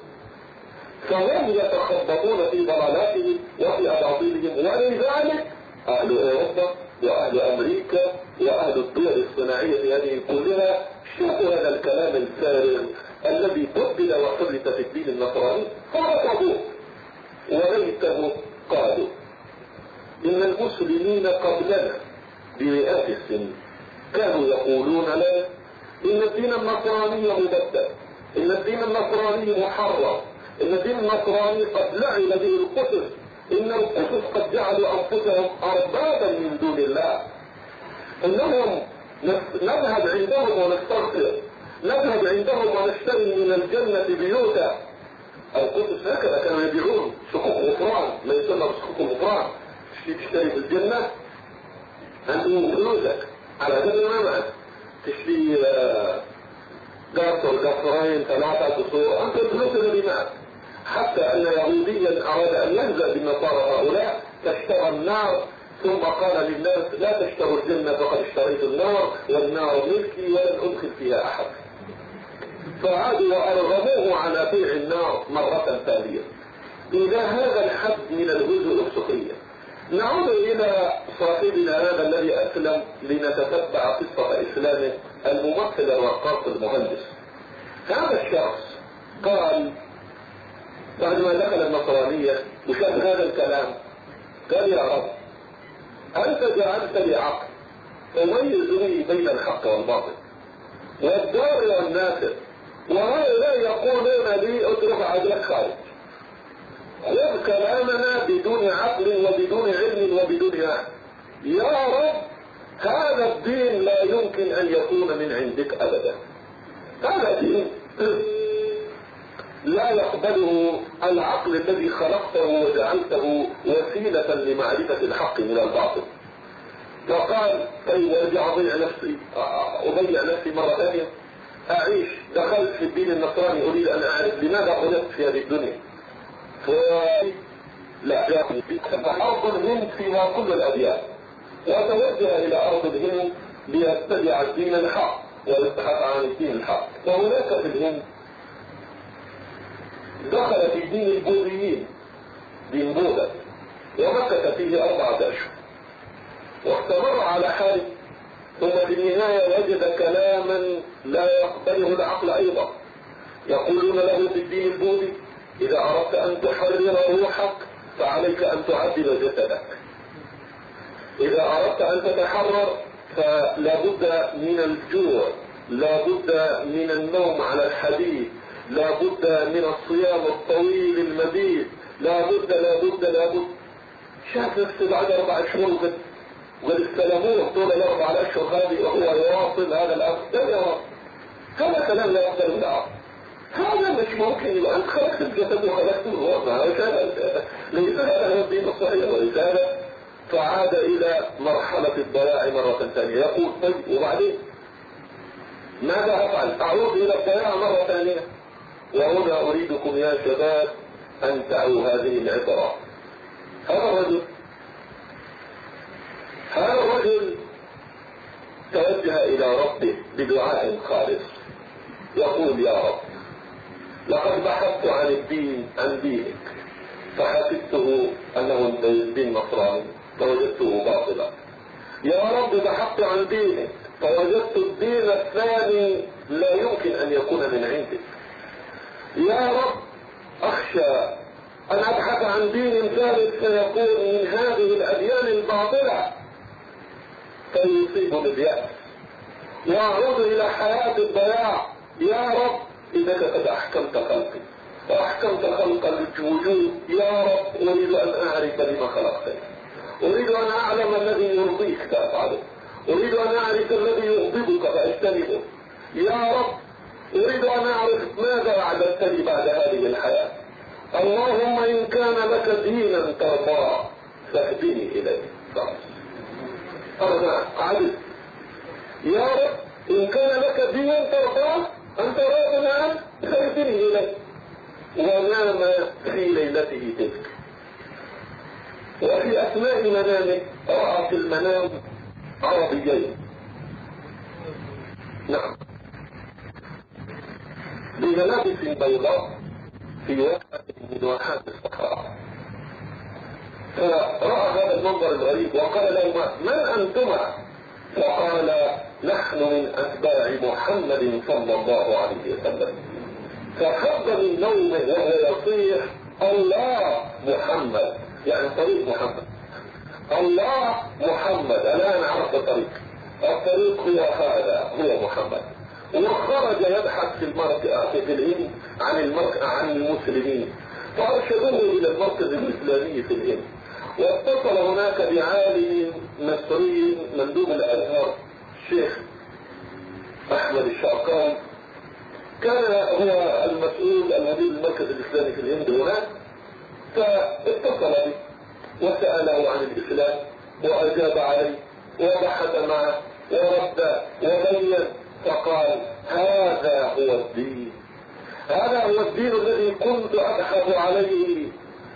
A: فهم يتخبطون في ضلالاتهم وفي أباطيلهم، ولذلك أهل أوروبا وأهل أمريكا وأهل الدول الصناعية هذه كلها شافوا هذا الكلام الفارغ الذي بدل وحرف في الدين النصراني فرفضوه وليته قالوا. إن المسلمين قبلنا بمئات السنين كانوا يقولون لنا إن الدين النصراني مبدل، إن الدين النصراني محرم، إن الدين النصراني قد لعن به القدس، إن القدس قد جعلوا أنفسهم أربابا من دون الله، إنهم نذهب عندهم ونستغفر، نذهب عندهم ونشتري من الجنة بيوتا. القدس هكذا كانوا يبيعون سقوق غفران، ما يسمى بسقوق الغفران، تشتري في الجنة عندهم فلوسك على هذا المعنى، تشتري قصر قصرين ثلاثة قصور، أنت الفلوس اللي معك. حتى أن يهوديا أراد أن يهزأ بالنصارى هؤلاء فاشترى النار، ثم قال للناس لا تشتروا الجنة فقد اشتريت النار والنار ملكي ولن أدخل فيها أحد. فعادوا وأرغموه على بيع النار مرة ثانية. إلى هذا الحد من الهزء والسخرية. نعود إلى صاحبنا هذا الذي أسلم لنتتبع قصة إسلامه، الممثل الرقاص المهندس. هذا الشخص قال بعد ما دخل النصرانية وشاف هذا الكلام قال يا رب أنت جعلت لي عقل تميزني بين الحق والباطل والضار والنافع، وهؤلاء يقولون لي اترك عقلك خارج، خذ كلامنا بدون عقل وبدون علم وبدون عقل. يا رب هذا الدين لا يمكن أن يكون من عندك أبدا، هذا دين لا يقبله العقل الذي خلقته وجعلته وسيلة لمعرفة الحق من الباطل. فقال طيب ارجع اضيع نفسي، اضيع نفسي مرة ثانية، اعيش دخلت في الدين النصراني اريد ان اعرف لماذا خلقت في هذه الدنيا. ف لا ارض الهند فيها كل الاديان، وتوجه الى ارض الهند ليتبع الدين الحق ويبحث عن الدين الحق. وهناك في الهند دخل في دين البوذيين، دين بوذا، ومكث فيه أربعة أشهر واستمر على حاله، ثم في النهاية وجد كلاما لا يقبله العقل أيضا. يقولون له في الدين البوذي إذا أردت أن تحرر روحك فعليك أن تعدل جسدك، إذا أردت أن تتحرر فلا بد من الجوع، لا بد من النوم على الحديد، لا بد من الصيام الطويل المديد، لا بد لا بد لا بد. شاف نفسه بعد أربع شهور وقد وقد استلموه طول الأربع أشهر هذه وهو يواصل هذا الأمر. هذا كلام لا يقبل العقل، هذا مش ممكن. يبقى أنت خلقت الجسد وخلقت الروح، ليس هذا هو الدين الصحيح. ولذلك فعاد إلى مرحلة الضياع مرة ثانية. يقول طيب وبعدين ماذا أفعل؟ أعود إلى الضياع مرة ثانية. وهنا أريدكم يا شباب أن تعوا هذه العبرة. هذا الرجل هذا الرجل توجه إلى ربه بدعاء خالص يقول: يا رب، لقد بحثت عن الدين عن دينك فحسبته أنه الدين نصراني فوجدته باطلا. يا رب، بحثت عن دينك فوجدت الدين الثاني لا يمكن أن يكون من عندك. يا رب، أخشى أن أبحث عن دين ثالث فيكون من هذه الأديان الباطلة فيصيبني اليأس وأعود إلى حياة الضياع. يا رب، إنك قد أحكمت خلقي وأحكمت خلق الوجود. يا رب، أريد أن أعرف لما خلقتني، أريد أن أعلم الذي يرضيك فأفعله، أريد أن أعرف الذي يغضبك فأجتنبه. يا رب، أريد أن أعرف ماذا أعددتني بعد هذه الحياة. اللهم إن كان لك دينا ترضاه فاهدني إليه. أنا عبد. يا رب، إن كان لك دينا ترضاه أنت راض عنه فاهدني إليه. ونام في ليلته تلك، وفي أثناء منامه رأى في المنام عربيين، نعم، بملابس بيضاء في واحد من واحات الصحراء. فرأى هذا المنظر الغريب وقال لهما: من أنتما؟ فقال: نحن من أتباع محمد صلى الله عليه وسلم. فخض من نومه وهو يصيح: الله محمد، يعني طريق محمد. الله محمد، الآن عرفت الطريق، الطريق هو هذا، هو محمد. وخرج يبحث في المركز في الهند عن المركز عن المسلمين، فأرشدوه إلى المركز الإسلامي في الهند، واتصل هناك بعالم مصري مندوب الأزهر الشيخ أحمد الشعقان، كان هو المسؤول المدير المركز الإسلامي في الهند هناك. فاتصل به وسأله عن الإسلام وأجاب عليه وبحث معه ورد وبين، فقال: هذا هو الدين، هذا هو الدين الذي كنت أبحث عليه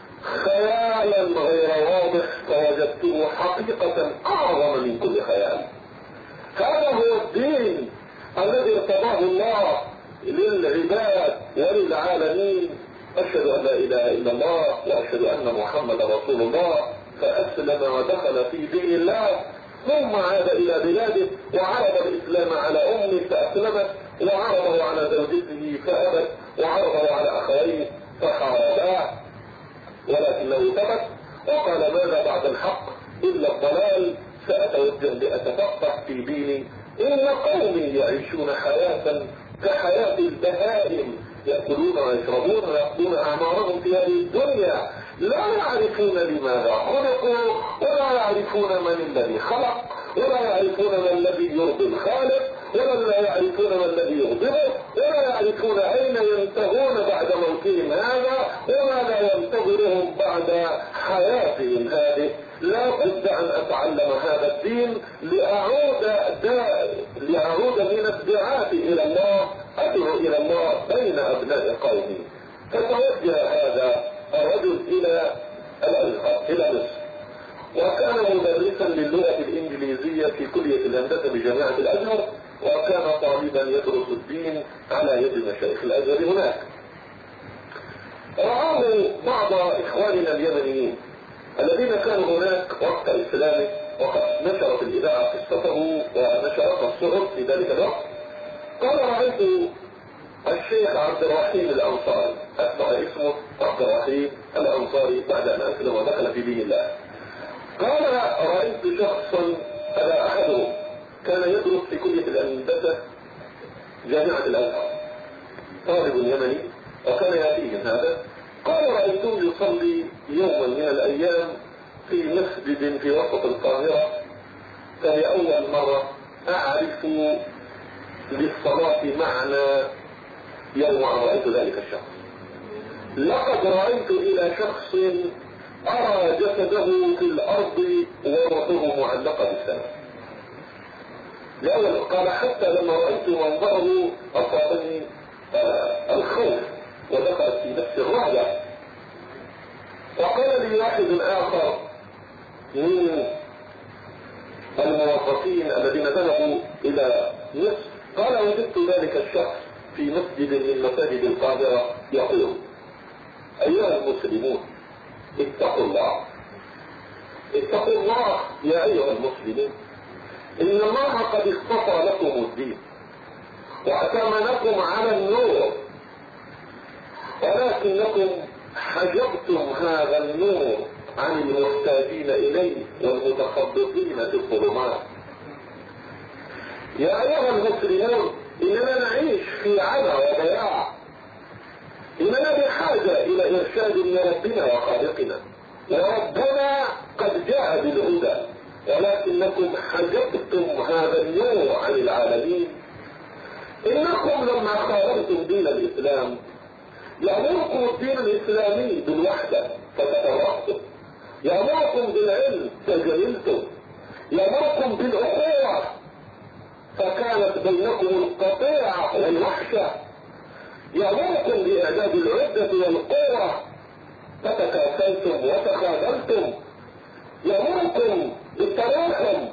A: خيالا غير واضح فوجدته حقيقة أعظم من كل خيال. هذا هو الدين الذي ارتضاه الله للعباد وللعالمين. أشهد أن لا إله إلا الله وأشهد أن محمد رسول الله. فأسلم ودخل في دين الله، ثم عاد إلى بلاده وعرض الإسلام على أمه فأسلمت، وعرضه على زوجته فأبت، وعرضه على أخويه فحارباه، ولكنه ثبت وقال: ماذا بعد الحق إلا الضلال، سأتوجه لأتفقه في ديني. إن قومي يعيشون حياة كحياة البهائم، يأكلون ويشربون ويقضون أعمارهم في هذه الدنيا، لا يعرفون لماذا خلقوا، ولا يعرفون من الذي خلق، ولا يعرفون من الذي يرضي الخالق، ولا يعرفون من الذي يغضبه، ولا يعرفون أين ينتهون بعد موتهم هذا، وماذا ينتظرهم بعد حياتهم هذه. لا بد أن أتعلم هذا الدين لأعود لأعود من الدعاة إلى الله، أدعو إلى الله بين أبناء قومي. فتوجه هذا الرجل إلى الأزهر إلى مصر، وكان مدرسا للغة الإنجليزية في كلية الهندسة بجامعة الأزهر، وكان طالبا يدرس الدين على يد مشايخ الأزهر هناك. رآه بعض إخواننا اليمنيين الذين كانوا هناك وقت إسلامه، وقد نشرت الإذاعة قصته ونشرتها الصحف في ذلك الوقت. قال: رأيت الشيخ عبد الرحيم الأنصاري، أتبع اسمه عبد الرحيم الأنصاري بعد أن أسلم ودخل في دين الله. قال: رأيت شخصا، هذا أحدهم كان يدرس في كلية الهندسة جامعة الأزهر، طالب يمني وكان يأتيهم هذا. قال: رأيته يصلي يوما من الأيام في مسجد في وسط القاهرة، فلأول مرة أعرف للصلاة معنى يوم أن رأيت ذلك الشخص. لقد رأيت إلى شخص أرى جسده في الأرض وروحه معلقة بالسماء. لأول قال: حتى لما رأيت منظره أصابني آه الخوف ودخلت في نفس الرهبة. فقال لي واحد آخر من الموظفين الذين ذهبوا إلى مصر، قال وجدت ذلك الشخص في مسجد من مساجد القاهرة يقول: أيها المسلمون اتقوا الله، اتقوا الله يا أيها المسلمون، إن الله قد اختصر لكم الدين وأتمنكم على النور، ولكنكم حجبتم هذا النور عن المحتاجين إليه والمتخبطين في الظلمات. يا أيها المسلمون إننا نعيش في عمى وضياع، إننا بحاجة إلى إرشاد من ربنا وخالقنا، وربنا قد جاء بالهدى، ولكنكم حجبتم هذا النور عن العالمين. إنكم لما خالفتم دين الإسلام يأمركم الدين الإسلامي بالوحدة فتفرقتم، يأمركم بالعلم فجهلتم، يأمركم بالأخوة فكانت بينكم القطيعة والوحشة، يأمركم بإعداد العدة والقوة فتكاسلتم وتخاذلتم، يأمركم بالتراحم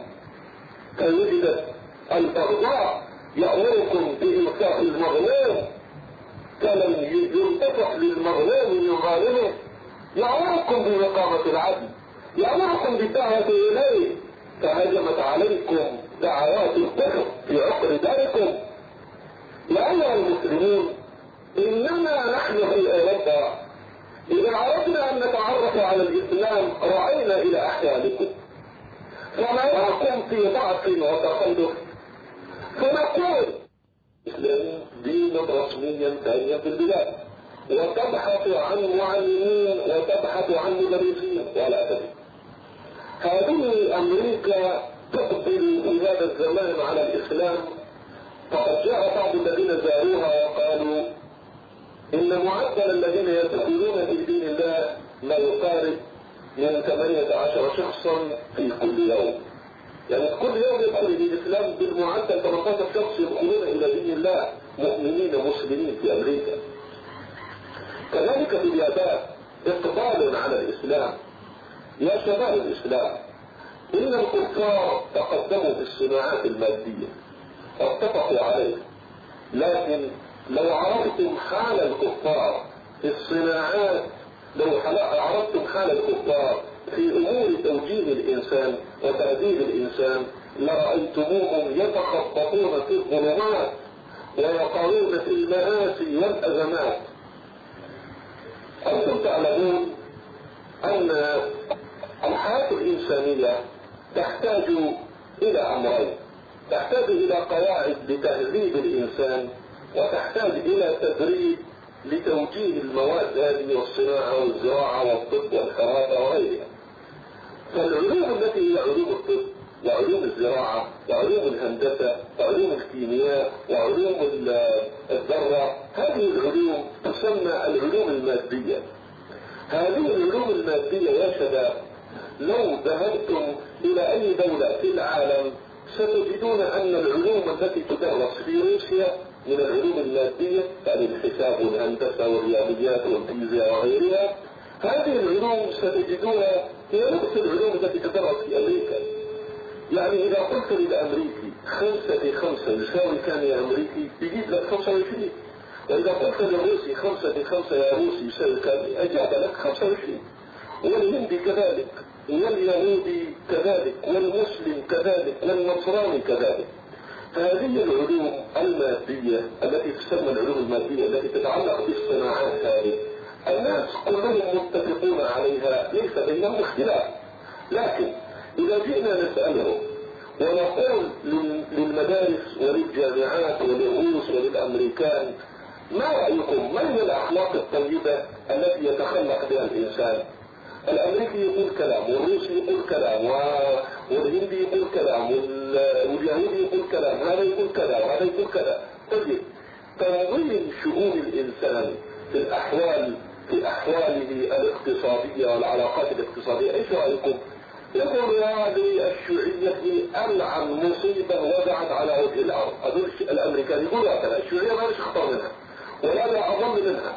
A: فوجدت البغضاء، يأمركم بإنصاف المظلوم كلم ينتصف للمظلوم من ظالمه، يأمركم بإقامة العدل، يأمركم بالدعوة إليه، فهجمت عليكم دعوات الكفر في عقر داركم. يا أيها المسلمون إننا نحن في أوروبا إذا أردنا أن نتعرف على الإسلام رأينا إلى أحوالكم فنراكم في ضعف وتخلف، فنقول الإسلام دين رسميا ثانيا في البلاد، وتبحث عن معلمين وتبحث عن مدرسين ولا تدري. هذه أمريكا تقبل في هذا الزمان على الإسلام، فقد جاء بعض الذين زاروها وقالوا إن معدل الذين يدخلون في دين الله ما يقارب من ثمانية عشر شخصا في كل يوم، يعني كل يوم يدخل في الإسلام بالمعدل ثمانية عشر شخص يدخلون إلى دين الله مؤمنين مسلمين في أمريكا. كذلك في اليابان إقبال على الإسلام. يا شباب الإسلام، إن الكفار تقدموا في الصناعات المادية واتفقوا عليه، لكن لو عرفتم حال الكفار في الصناعات، لو عرفتم حال الكفار في أمور توجيه الإنسان وتأديب الإنسان لرأيتموهم يتخبطون في الظلمات ويقعون في المآسي والأزمات. أنتم تعلمون أن الحياة الإنسانية تحتاج إلى أمرين، تحتاج إلى قواعد لتهذيب الإنسان، وتحتاج إلى تدريب لتوجيه المواد هذه والصناعة والزراعة والطب والحرارة وغيرها. فالعلوم التي هي علوم الطب وعلوم الزراعة وعلوم الهندسة وعلوم الكيمياء وعلوم الذرة، هذه العلوم تسمى العلوم المادية. هذه العلوم المادية يا شباب لو ذهبتم إلى أي دولة في العالم ستجدون أن العلوم التي تدرس في روسيا من العلوم المادية، يعني الحساب والهندسة والرياضيات والفيزياء وغيرها، هذه العلوم ستجدونها هي نفس العلوم التي تدرس في أمريكا. يعني إذا قلت للأمريكي خمسة في خمسة يساوي كام يا أمريكي يجيب لك خمسة وعشرين، وإذا قلت للروسي خمسة في خمسة يا روسي يساوي كام أجاب لك خمسة وعشرين، والهندي كذلك واليهودي كذلك والمسلم كذلك والنصراني كذلك. هذه العلوم المادية التي تسمى العلوم المادية التي تتعلق بالصناعات هذه الناس كلهم متفقون عليها، ليس بينهم اختلاف. لكن إذا جئنا نسألهم ونقول للمدارس وللجامعات وللروس وللأمريكان ما رأيكم، ما هي الأخلاق الطيبة التي يتخلق بها الإنسان؟ الأمريكي يقول كلام، والروسي يقول كلام، والهندي يقول كلام، واليهودي يقول كلام، هذا يقول كذا وهذا يقول كذا. طيب تنظيم شؤون الإنسان في الأحوال في أحواله الاقتصادية والعلاقات الاقتصادية، إيش رأيكم؟ يقول هذه الشيوعية ألعن مصيبة وقعت على وجه الأرض. هذول الأمريكان يقولوا هكذا، الشيوعية ما ليش خطر منها ولا لا أظن منها،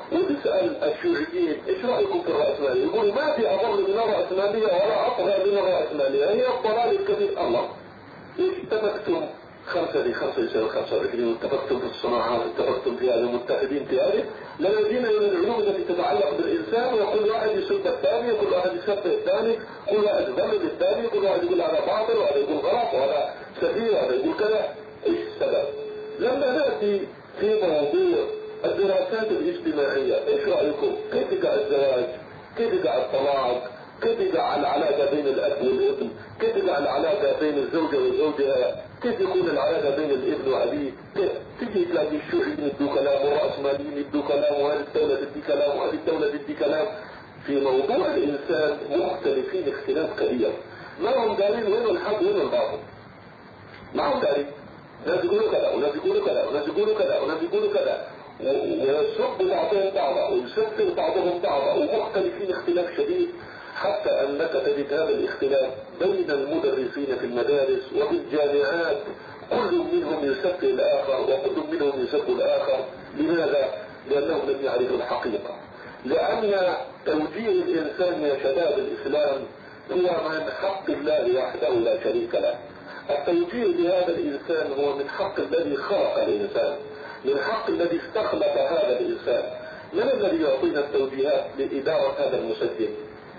A: وتسأل الشيوعيين ايش رأيكم في الرأسمالية؟ يقول ما في أضل من الرأسمالية ولا أطغى من الرأسمالية، هي الضلال الكبير. الله، اتفقتم خمسة دي خمسة يساوي خمسة وعشرين، اتفقتم في الصناعات، اتفقتم في هذه، متحدين في هذه، الذين من العلوم التي تتعلق بالإنسان، وكل واحد يسب الثاني، كل واحد يسب الثاني، كل واحد يضلل الثاني، كل واحد يقول هذا باطل وهذا يقول غلط وهذا سفيه وهذا يقول كذا. ايش السبب؟ لما نأتي في موضوع الدراسات الاجتماعية، ايش رأيكم؟ كيف يقع الزواج؟ كيف يقع الطلاق؟ كيف يقع العلاقة بين الأب والابن؟ كيف يقع العلاقة بين الزوجة وزوجها؟ كيف يكون العلاقة بين الابن وأبيه؟ كيف تجي تلاقي الشيوعيين يدوا كلام والرأسماليين يدوا كلام وهذه الدولة تدي كلام وهذه الدولة تدي كلام. في موضوع الإنسان مختلفين اختلاف كبير، ما هم دارين وين الحق وين الباطل، ما هم دارين. ناس يقولوا كذا وناس يقولوا كذا وناس يقولوا كذا وناس يقولوا كذا، ويسب بعضهم بعضا ويسفر بعضهم بعضا، ومختلفين اختلاف شديد، حتى أنك تجد هذا الاختلاف بين المدرسين في المدارس وفي الجامعات، كل منهم يسب الآخر وكل منهم يسب الآخر. لماذا؟ لأنهم لم يعرفوا الحقيقة. لأن توجيه الإنسان يا شباب الإسلام هو من حق الله وحده لا شريك له. التوجيه لهذا الإنسان هو من حق الذي خلق الإنسان، من حق الذي استخلق هذا الإنسان. من الذي يعطينا التوجيهات لإدارة هذا المسجل؟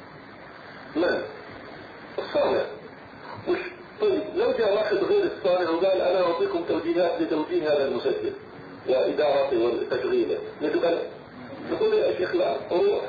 A: من؟ الصانع. مش طيب لو جاء واحد غير الصانع وقال أنا أعطيكم توجيهات لتوجيه هذا المسجل وإدارته وتشغيله، نقول نقول يا شيخ لا، روح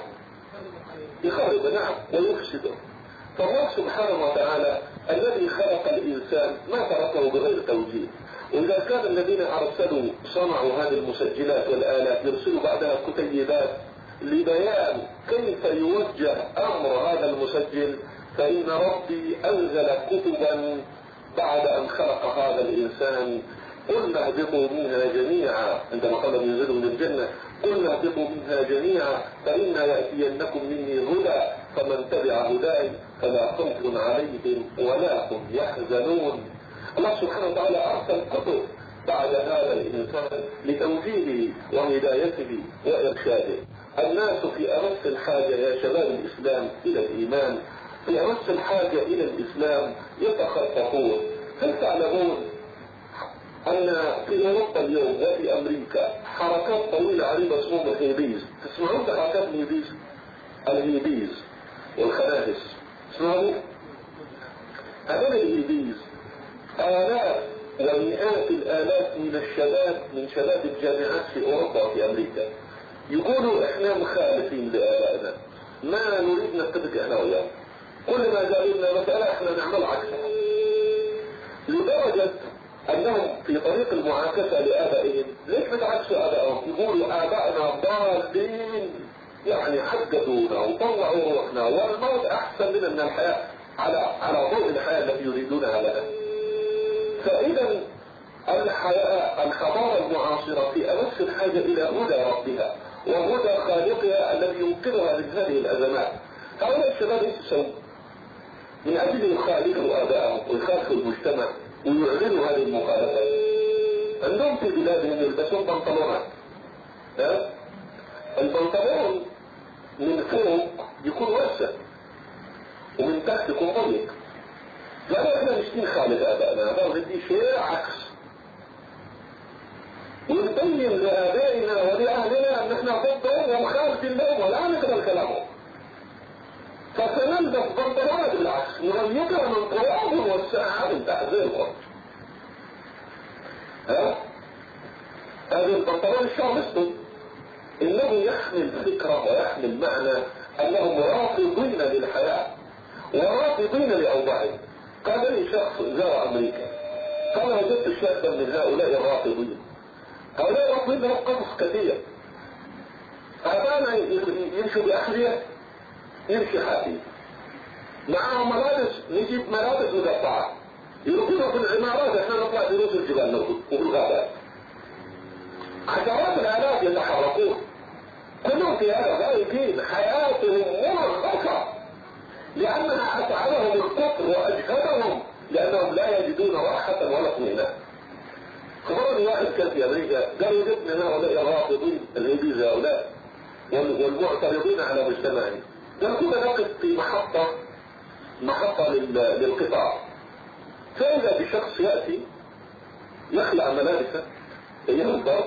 A: يخرب نعم ويفسده. فالله سبحانه وتعالى الذي خلق الإنسان ما تركه بغير توجيه. وإذا كان الذين أرسلوا صنعوا هذه المسجلات والآلات يرسلوا بعدها كتيبات لبيان كيف يوجه أمر هذا المسجل، فإن ربي أنزل كتبا بعد أن خلق هذا الإنسان. قلنا اهبطوا منها جميعا، عندما قال ينزلوا من الجنة قلنا اهبطوا منها جميعا فإن يأتينكم مني هدى فمن تبع هداي فلا خوف عليهم ولا هم يحزنون. الله سبحانه وتعالى أرسل كتب بعد هذا الإنسان لتوجيهه وهدايته وإرشاده. الناس في أمس الحاجة يا شباب الإسلام إلى الإيمان، في أمس الحاجة إلى الإسلام، يتخطفون. هل تعلمون أن في أوروبا اليوم وفي أمريكا حركات طويلة عريضة اسمهم الهيبيز؟ تسمعون حركات الهيبيز؟ الهيبيز والخنافس اسمعوا؟ هذول الهيبيز آلاف ومئات الآلاف من الشباب من شباب الجامعات في أوروبا وفي أمريكا يقولوا إحنا مخالفين لآلائنا، ما نريد نتفق إحنا وياهم، كل ما قالوا لنا مسألة إحنا نعمل عكسها، لدرجة أنهم في طريق المعاكسة لآبائهم. ليش بتعكسوا آبائهم؟ يقولوا آبائنا ضالين، يعني حقدونا وطلعوا روحنا والموت أحسن لنا من الحياة على على ضوء الحياة التي يريدونها لنا. فإذا الحياة الحضارة المعاصرة في أمس الحاجة إلى هدى ربها وهدى خالقها الذي ينقذها من هذه الأزمات. هؤلاء الشباب ايش يسوون؟ من أجل يخالفوا آبائهم ويخالفوا المجتمع ويعلنوا هذه المخالفات. عندهم في بلادهم يلبسون بنطلونات، البنطلون من فوق يكون واسع ومن تحت يكون ضيق. لا احنا مش نخالف آبائنا، هذا بدي شيء عكس، ونبين لآبائنا ولأهلنا أن احنا ضدهم ومخالفين لهم ولا نقبل كلامهم. فسنلبس بنطلونات بالعكس نغيرها من طوابهم والساعة من تحت زي القرد. ها؟ هذا البنطلون الشعب اسمه إنه يحمل فكرة ويحمل معنى أنهم رافضين للحياة ورافضين لأوضاعهم. قال لي شخص زار أمريكا قال وجدت شابا من هؤلاء الرافضين، هؤلاء الرافضين لهم قصص كثير. آبانا يمشوا بأحذية يمشي حافي، معهم ملابس نجيب ملابس مقطعة يركضوا في العمارات، احنا نطلع في رؤوس الجبال نركض وفي الغابات. عشرات الآلاف يتحركون كلهم في هذا غايبين، حياتهم مرخصة لأنها أتعبهم الكفر وأجهدهم لأنهم لا يجدون راحة ولا اطمئنان. خبرني واحد كان في أمريكا قال وجدنا هؤلاء الرافضين الهيبيز هؤلاء والمعترضين على مجتمعهم. نكون نقف في محطة محطة للقطار، فإذا بشخص يأتي يخلع ملابسه ينظر،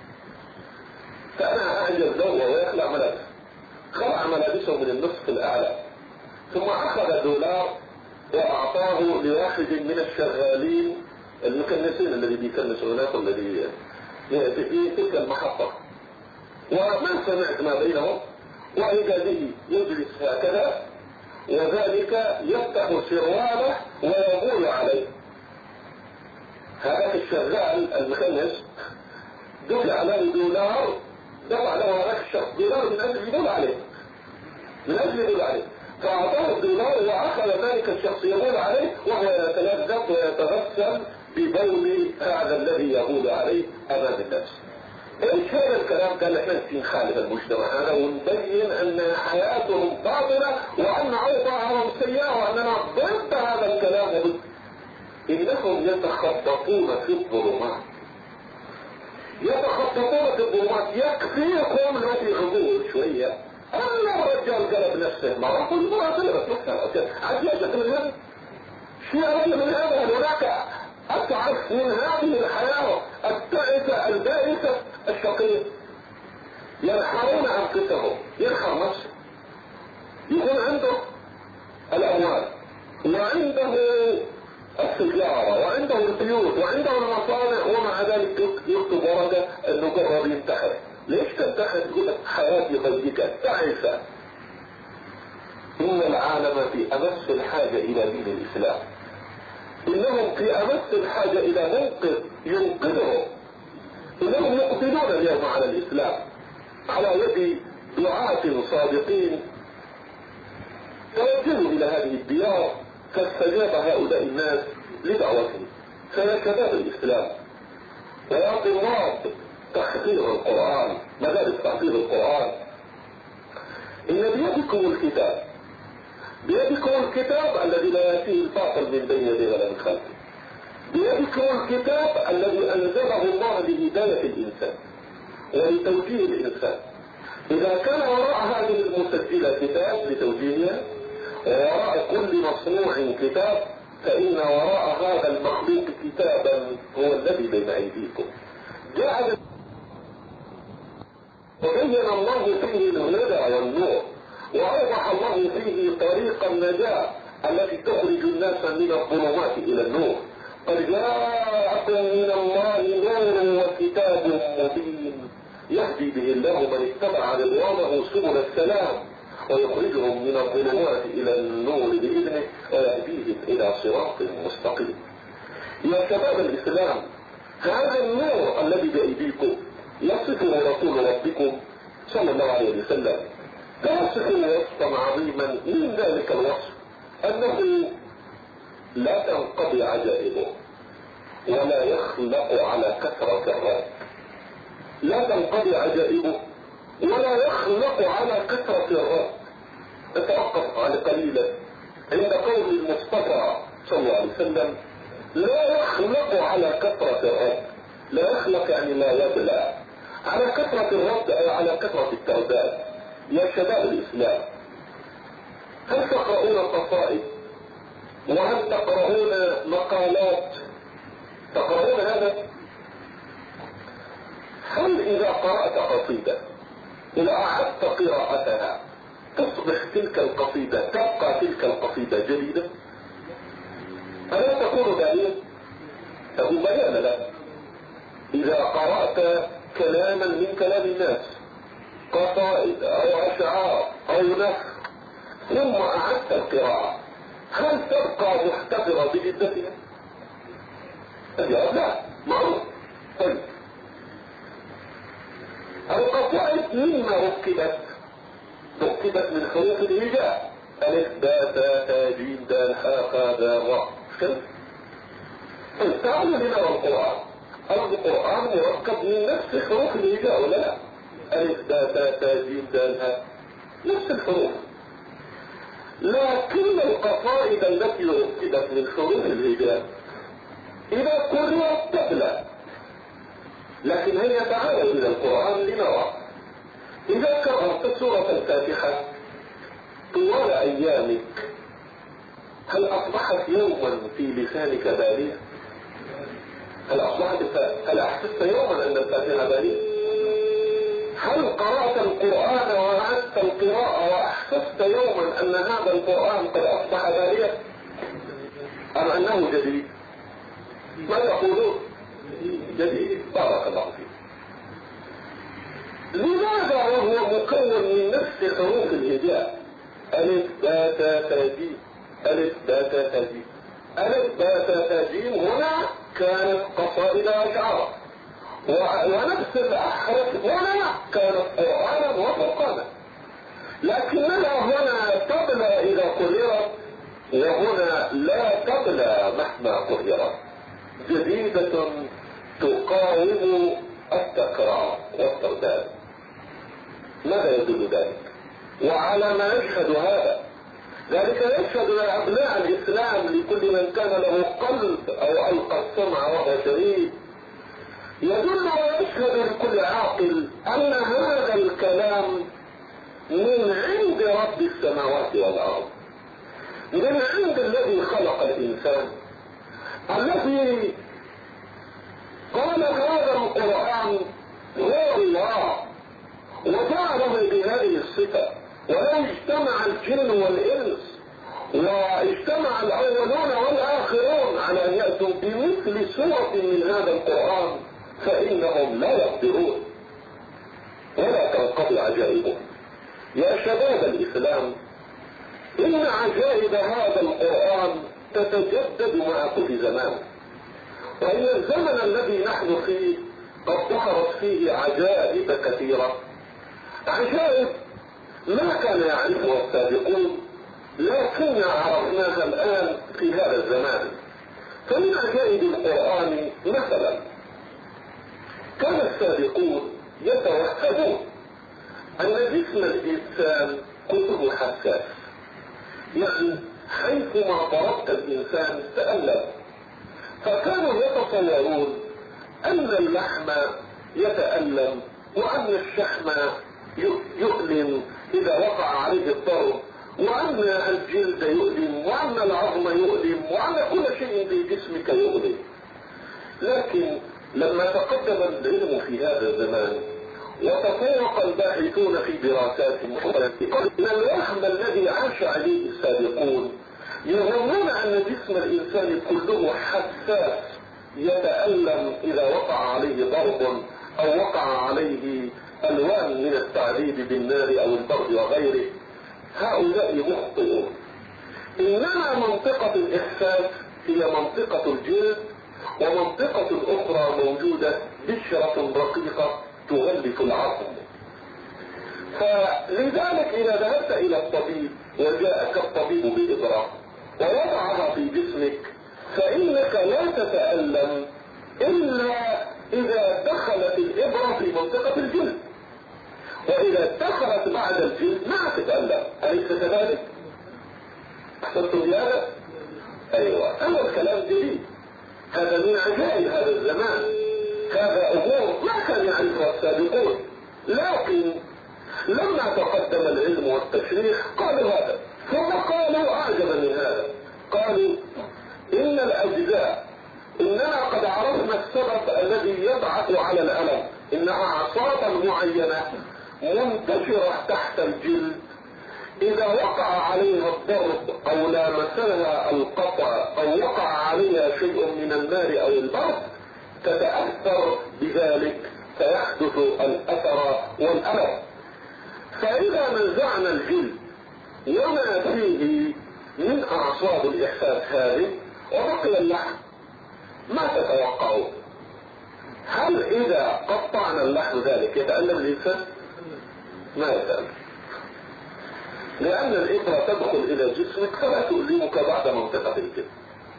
A: فأنا أعجب له وهو يخلع ملابسه. خلع ملابسه من النصف الأعلى، ثم أخذ دولار وأعطاه لواحد من الشغالين المكنسين الذي بيكنسوا هناك الذي في تلك المحطة، وما سمعت ما بينهم، وإذا به يجلس هكذا وذلك يفتح سرواله ويقول عليه. هذا الشغال المكنس دفع له دولار، دفع له هذاك الشخص دولار من أجل يقول عليه، من أجل يقول عليه، فأعطاه الدولار وأخذ ذلك الشخص يقول عليه وهو يتلذذ ويتغسل ببول هذا الذي يقول عليه أمام الناس. ايش هذا الكلام؟ قال احنا نخالف المجتمع هذا ونبين ان حياتهم باطلة وان اوضاعهم سيئة واننا ضد هذا الكلام وضد. انهم يتخبطون في الظلمات، يتخبطون في الظلمات. يكفيكم هذه الغضون شوية ان الرجال قلب نفسه مرة والمرأة قلبت نفسها. عجيزة من هذا شيء أقل من هذا. هناك أتعس من هذه الحياة التائسة البائسة الشقية. ينحرون أنفسهم، ينحر نفسه، يكون عنده الأموال وعنده السجارة وعنده البيوت وعنده المصانع، ومع ذلك يكتب ورقة أنه قرر ينتحر. ليش تنتحر؟ يقول لك حياتي ضيقة تعيسة. إن العالم في أمس الحاجة إلى دين الإسلام، إنهم في أمس الحاجة إلى منقذ ينقذهم. إنهم يقبلون اليوم على الإسلام على يد دعاة صادقين توجهوا إلى هذه الديار، فاستجاب هؤلاء الناس لدعوتهم. فيا شباب الإسلام ويا طلاب تحقيق القرآن، مدارس تحقيق القرآن، إن بيدكم الكتاب، بيدكم الكتاب الذي لا يأتيه الباطل من بين يديه ولا من خلفه. بيدكم الكتاب الذي أنزله الله لهداية الإنسان ولتوجيه الإنسان. إذا كان وراء هذه المسجلة كتاب لتوجيهها ووراء كل مصنوع كتاب، فإن وراء هذا المخلوق كتابا هو الذي بين أيديكم. جعل وبين الله فيه الهدى والنور، وأوضح الله فيه طريق النجاة التي تخرج الناس من الظلمات إلى النور. قد جاءكم من الله نور وكتاب مبين يهدي به الله من اتبع رضوانه سبل السلام ويخرجهم من الظلمات إلى النور بإذنه ويهديهم إلى صراط مستقيم. يا شباب الإسلام، هذا النور الذي بأيديكم يصفه رسول ربكم صلى الله عليه وسلم، فيصف وصفا عظيما. من ذلك الوصف أنه لا تنقضي عجائبه ولا يخلق على كثرة الرد. لا تنقضي عجائبه ولا يخلق على كثرة الرد. اتوقف على قليلا عند قول المصطفى صلى الله عليه وسلم: لا يخلق على كثرة الرد. لا يخلق يعني لا يبلى. على كثرة الرد أي على كثرة الترداد. يا شباب الإسلام، هل تقرؤون قصائد؟ وهل تقرؤون مقالات؟ تقرؤون هذا؟ هل إذا قرأت قصيدة إذا أعدت قراءتها تصبح تلك القصيدة تبقى تلك القصيدة جديدة؟ ألا تكون دليل؟ أقول بيان لك. إذا قرأت كلاما من كلام الناس، قصائد أو أشعار أو نثر، ثم أعدت القراءة، هل تبقى محتفظة بجدتها؟ الجواب لا، معروف. طيب، القصائد مما ركبت؟ ركبت من حروف الهجاء: ألف باء تاء تاء جيم دال حاء خاء دال راء. طيب، تعالوا لنرى القرآن. القرآن مركب من نفس حروف الهجاء ولا لا؟ ألف باء تاء تاء جيم دال حاء، نفس الحروف. لكن القصائد التي ركبت من حروف الهجاء إذا قرأت تبلى. لكن هيا تعالوا إلى القرآن لنرى إذا كررت سورة الفاتحة طوال أيامك هل أصبحت يوما في لسانك بالية؟ هل أصبحت هل أحسست يوما أن الفاتحة بالية؟ هل قرأت القرآن وأعدت القراءة وأحسست يوما أن هذا القرآن قد أصبح بالية؟ أم أنه جديد؟ ما تقولون؟ جديد. بارك الله فيك. لماذا وهو مكون من نفس حروف الهجاء؟ ألف باء تاء ثاء جيم، ألف باء تاء ثاء جيم، ألف باء تاء ثاء جيم هنا كانت قصائد أشعار، ونفس الأحرف هنا كانت قرآنا وفرقانا، لكننا هنا تبلى إذا قررت وهنا لا تبلى مهما قررت، جديدة تقاوم التكرار والترداد. ماذا يدل ذلك؟ وعلى ما يشهد هذا؟ ذلك يشهد يا أبناء الإسلام لكل من كان له قلب أو ألقى السمع وهو شهيد، يدل ويشهد لكل عاقل أن هذا الكلام من عند رب السماوات والأرض، من عند الذي خلق الإنسان، الذي قال هذا القرآن هو الله وجعله بهذه الصفة. ولو اجتمع الجن والإنس واجتمع الأولون والآخرون على أن يأتوا بمثل سورة من هذا القرآن فإنهم لا يقدرون ولا تنقضي عجائبهم. يا شباب الإسلام، إن عجائب هذا القرآن تتجدد مع كل زمان، وإن الزمن الذي نحن فيه قد ظهرت فيه عجائب كثيرة، عجائب ما كان يعرفها السابقون لكن عرفناها الآن في هذا الزمان. فمن عجائب القرآن مثلا كان السابقون يتوهمون أن جسم الإنسان كله حساس، يعني حيثما ضربت الإنسان تألم، فكانوا يتصورون أن اللحم يتألم وأن الشحم يؤلم إذا وقع عليه الضرب، وأن الجلد يؤلم وأن العظم يؤلم وأن كل شيء في جسمك يؤلم. لكن لما تقدم العلم في هذا الزمان وتفوق الباحثون في دراسات مختلفة أن اللحم الذي عاش عليه السابقون يظنون أن جسم الإنسان كله حساس يتألم إذا وقع عليه ضرب أو وقع عليه ألوان من التعذيب بالنار أو البرد وغيره. هؤلاء مخطئون. إنما منطقة الإحساس هي منطقة الجلد، ومنطقة أخرى موجودة بشرة رقيقة تغلف العظم. فلذلك إذا ذهبت إلى الطبيب وجاءك الطبيب بإبرة ووضعها في جسمك فإنك لا تتألم إلا إذا دخلت الإبرة في منطقة الجلد، وإذا دخلت بعد الجلد ما تتألم. أليس كذلك؟ أحسنتم بهذا؟ أيوة، هذا الكلام جديد، هذا من عجائب هذا الزمان، هذا أمور ما كان يعرفها السابقون. لكن لما تقدم العلم والتشريح قالوا هذا، ثم قالوا أعجب من هذا، قالوا إن الأجزاء إننا قد عرفنا السبب الذي يبعث على الألم، إن أعصابا معينة منتشرة تحت الجلد إذا وقع عليها الضرب أو لامسها القطع أو وقع عليها شيء من النار أو البرد تتأثر بذلك فيحدث الأثر والألم. فإذا نزعنا الجلد وما فيه من أعصاب الإحساس هذه وبقي اللحم، ما تتوقعون؟ هل إذا قطعنا اللحم ذلك يتألم الإنسان؟ ما يتألم، لأن الإبرة تدخل إلى جسمك فلا تؤلمك بعد منطقة الجسم.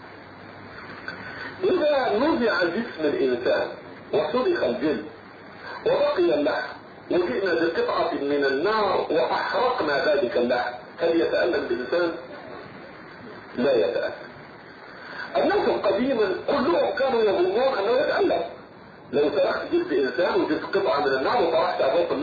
A: إذا نزع جسم الإنسان وصدخ الجلد وبقي اللحم وجئنا بقطعة من النار وأحرقنا ذلك اللحم، هل يتألم الإنسان؟ لا يتألم. الناس قديما كلهم كانوا يظنون أنه يتألم. لو تركت جلد إنسان وجدت قطعة من النار وطرحتها فوق اللحم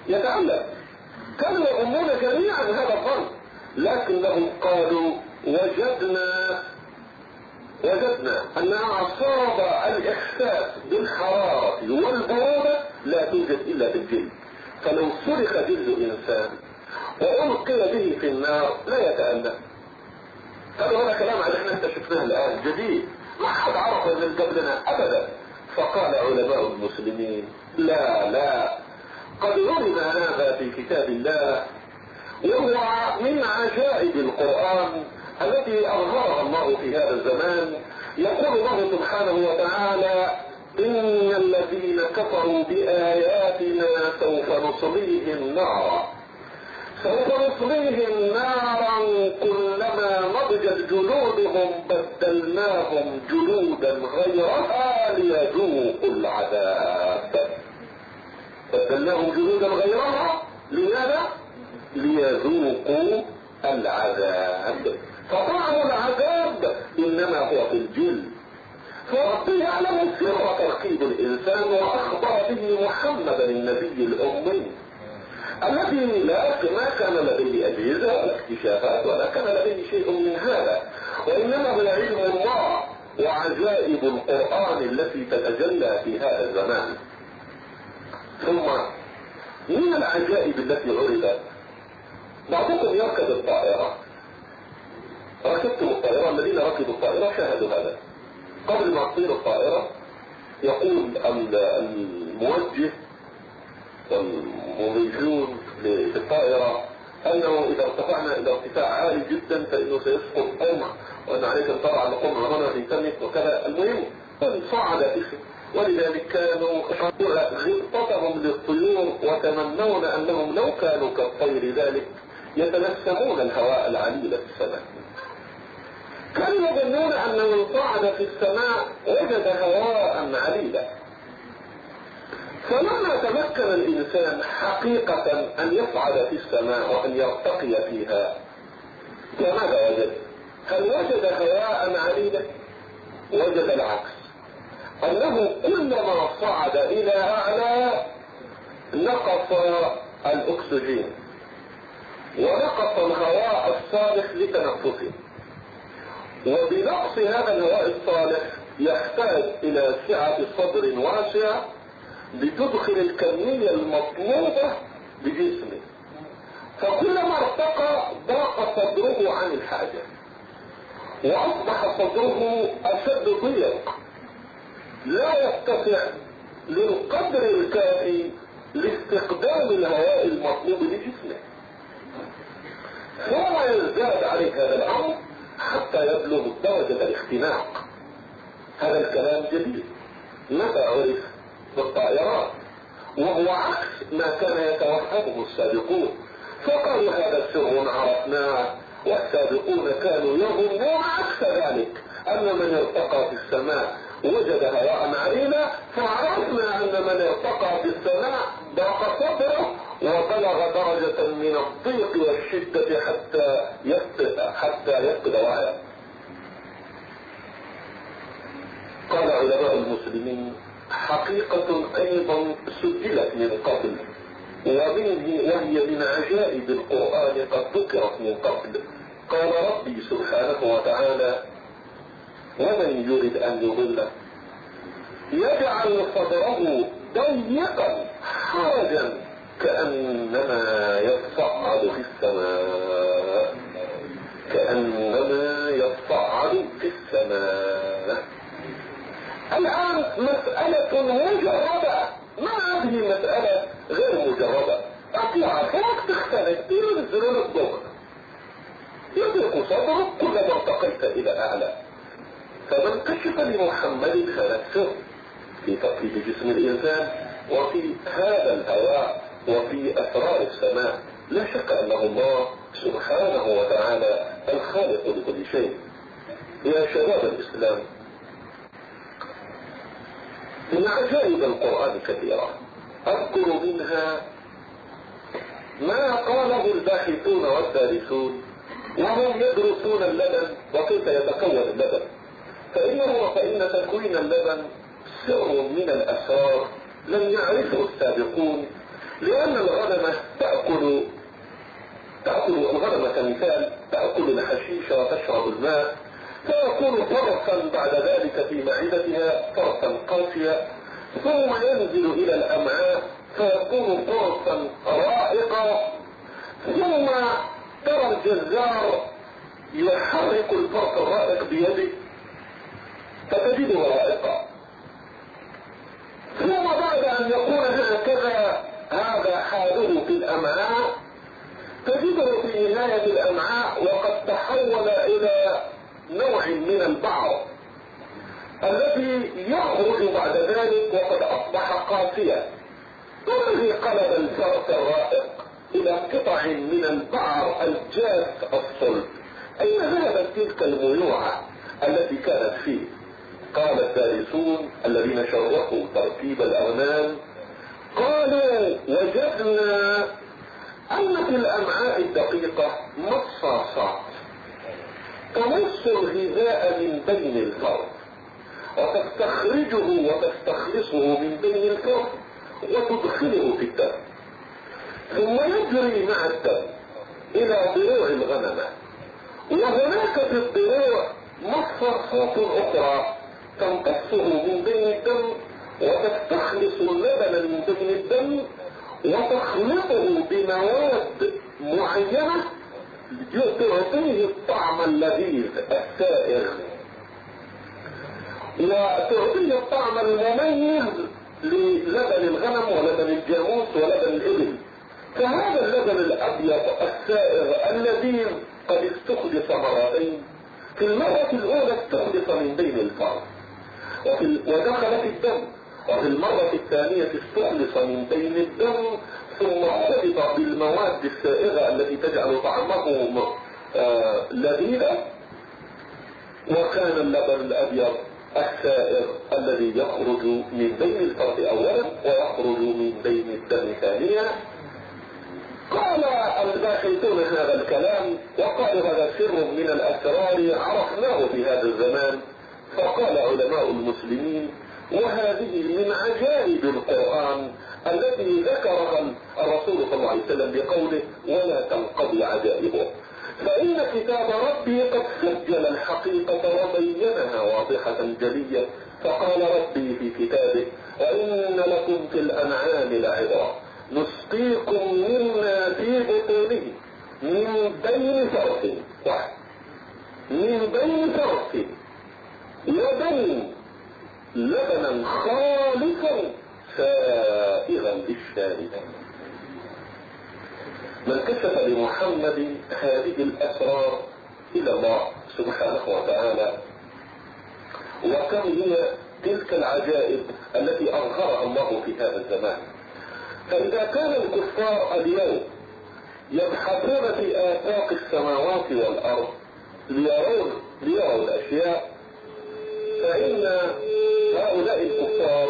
A: يتعلم. كانوا يظنون جميعا هذا الظن، لكنهم قالوا وجدنا وجدنا أن أعصاب الإحساس بالحرارة والبرودة لا توجد إلا في الجلد، فلو سرق جلد إنسان وألقي به في النار لا يتألم. هذا هذا كلام على احنا اكتشفناه الآن جديد، ما حد عرفه من قبلنا أبدا. فقال علماء المسلمين لا لا، قد علم هذا في كتاب الله، وهو من عجائب القرآن التي أظهرها الله في هذا الزمان. يقول الله سبحانه وتعالى إن الذين كفروا بآياتنا سوف نصليهم نارا سوف نصليهم نارا كلما نضجت جلودهم بدلناهم جلودا غيرها ليذوقوا العذاب. بدلناهم جلودا غيرها لماذا؟ ليذوقوا العذاب. فطعم العذاب إنما هو في الجلد. فربي يعلم سر تركيب الإنسان، وأخبر به محمدا النبي الأمي الذي لا ما كان لديه أجهزة ولا اكتشافات ولا كان لديه شيء من هذا، وإنما هو علم الله وعجائب القرآن التي تتجلى في هذا الزمان. ثم من العجائب التي عرضت، بعضكم يركب الطائرة. ركبتم الطائرة، الذين ركبوا الطائرة شاهدوا هذا. قبل ما تصير الطائرة يقول الموجه والمضيفون للطائرة أنه إذا ارتفعنا إلى ارتفاع عالي جدا فإنه سيسقط قمع، وأن عليك أن ترى على قمع هنا في تمك وكذا. المهم صعد اسم، ولذلك كانوا غبطتهم للطيور وتمنون أنهم لو كانوا كالطير ذلك يتنسمون الهواء العليل في السماء. كانوا يظنون أن من صعد في السماء وجد هواء عليلا. فلما تمكن الإنسان حقيقة أن يصعد في السماء وأن يرتقي فيها، فماذا وجد؟ هل وجد هواء عليلا؟ وجد العكس، أنه كلما صعد إلى أعلى نقص الأكسجين ونقص الهواء الصالح لتنفسه، وبنقص هذا الهواء الصالح يحتاج إلى سعة صدر واسعة لتدخل الكمية المطلوبة بجسمه. فكلما ارتقى ضاق صدره عن الحاجة وأصبح صدره أشد ضيق، لا يتسع للقدر الكافي لاستخدام الهواء المطلوب لجسمه، ثم يزداد عليه هذا الأمر حتى يبلغ درجة الاختناق. هذا الكلام جديد، متى عرف؟ بالطائرات، وهو عكس ما كان يتوهمه السابقون. فقالوا هذا سر عرفناه، والسابقون كانوا يظنون عكس ذلك، أن من ارتقى في السماء وجد هواء عليلا، فعرفنا أن من ارتقى في السماء ضاق صدره وبلغ درجة من الضيق والشدة حتى يفقد حتى يفقد وعيه. قال علماء المسلمين حقيقة أيضا سجلت من قبل، ومنه وهي من عجائب القرآن قد ذكرت من قبل. قال ربي سبحانه وتعالى ومن يرد أن يضله يجعل صدره ضيقا حرجا كأنما يصعد في السماء كأنما يصعد في السماء. الآن مسألة مجردة، ما هذه مسألة غير مجردة. أطلع فوق تختلف ينزل الضغط يضيق صدرك كلما ارتقيت إلى أعلى. فمن كشف لمحمد فنفسه في تركيب جسم الإنسان وفي هذا الهواء وفي أسرار السماء. لا شك أنه الله سبحانه وتعالى الخالق لكل شيء. يا شباب الإسلام، من عجائب القرآن كثيرة، أذكر منها ما قاله الباحثون والدارسون وهم يدرسون اللبن وكيف يتكون اللبن. فإنه فإن تكوين اللبن سر من الأسرار لم يعرفه السابقون، لأن الغنمة تأكل تأكل الغنمة كمثال تأكل الحشيش وتشرب الماء، فيكون فرصا بعد ذلك في معدتها فرصا قاسية، ثم ينزل إلى الأمعاء فيكون فرصا رائقا، ثم ترى الجزار يحرك الفرص الرائق بيده فتجده رائقا، ثم بعد أن يكون هكذا هذا حاله في الأمعاء تجده في نهاية الأمعاء وقد تحول إلى نوع من البعر الذي يخرج بعد ذلك وقد أصبح قاسيا، والذي قلب الفرس الرائق إلى قطع من البعر الجاف الصلب. أين ذهبت تلك الميوعة التي كانت فيه؟ قال الدارسون الذين شرحوا ترتيب الأغنام قالوا وجدنا أن في الأمعاء الدقيقة مصاصات تمص الغذاء من بين الفرد وتستخرجه وتستخلصه من بين الفرد وتدخله في الدم، ثم يجري مع الدم إلى ضلوع الغنمة، وهناك في الضلوع مصاصات أخرى تمتصه من بين الدم وتستخلص اللبن من بين الدم وتخلطه بمواد معينة تعطيه الطعم اللذيذ السائغ وتعطيه الطعم المميز للبن الغنم ولبن الجاموس ولبن الإبل. فهذا اللبن الأبيض السائغ اللذيذ قد استخلص مرتين، في المرة الأولى استخلص من بين الفرد ودخل في الدم، وفي المرة الثانية استخلص من بين الدم ثم خلط بالمواد السائغة التي تجعل طعمه آه لذيذا، وكان اللبن الأبيض السائغ الذي يخرج من بين الفرد أولا ويخرج من بين الدم ثانيا. قال الباحثون هذا الكلام وقالوا هذا سر من الأسرار عرفناه في هذا الزمان. فقال علماء المسلمين وهذه من عجائب القرآن التي ذكرها الرسول صلى الله عليه وسلم بقوله ولا تنقضي عجائبه، فإن كتاب ربي قد سجل الحقيقة وبينها واضحة جلية. فقال ربي في كتابه وإن لكم في الأنعام لعبرة نسقيكم مما في بطونه من بين فرث واحد من بين فرث ودم لبنا خالصا سائغا للشاربين. من كشف لمحمد هذه الأسرار إلى الله سبحانه وتعالى، وكم هي تلك العجائب التي أظهرها الله في هذا الزمان. فإذا كان الكفار اليوم يبحثون في آفاق السماوات والأرض ليرون ليروا الأشياء، فإن هؤلاء الكفار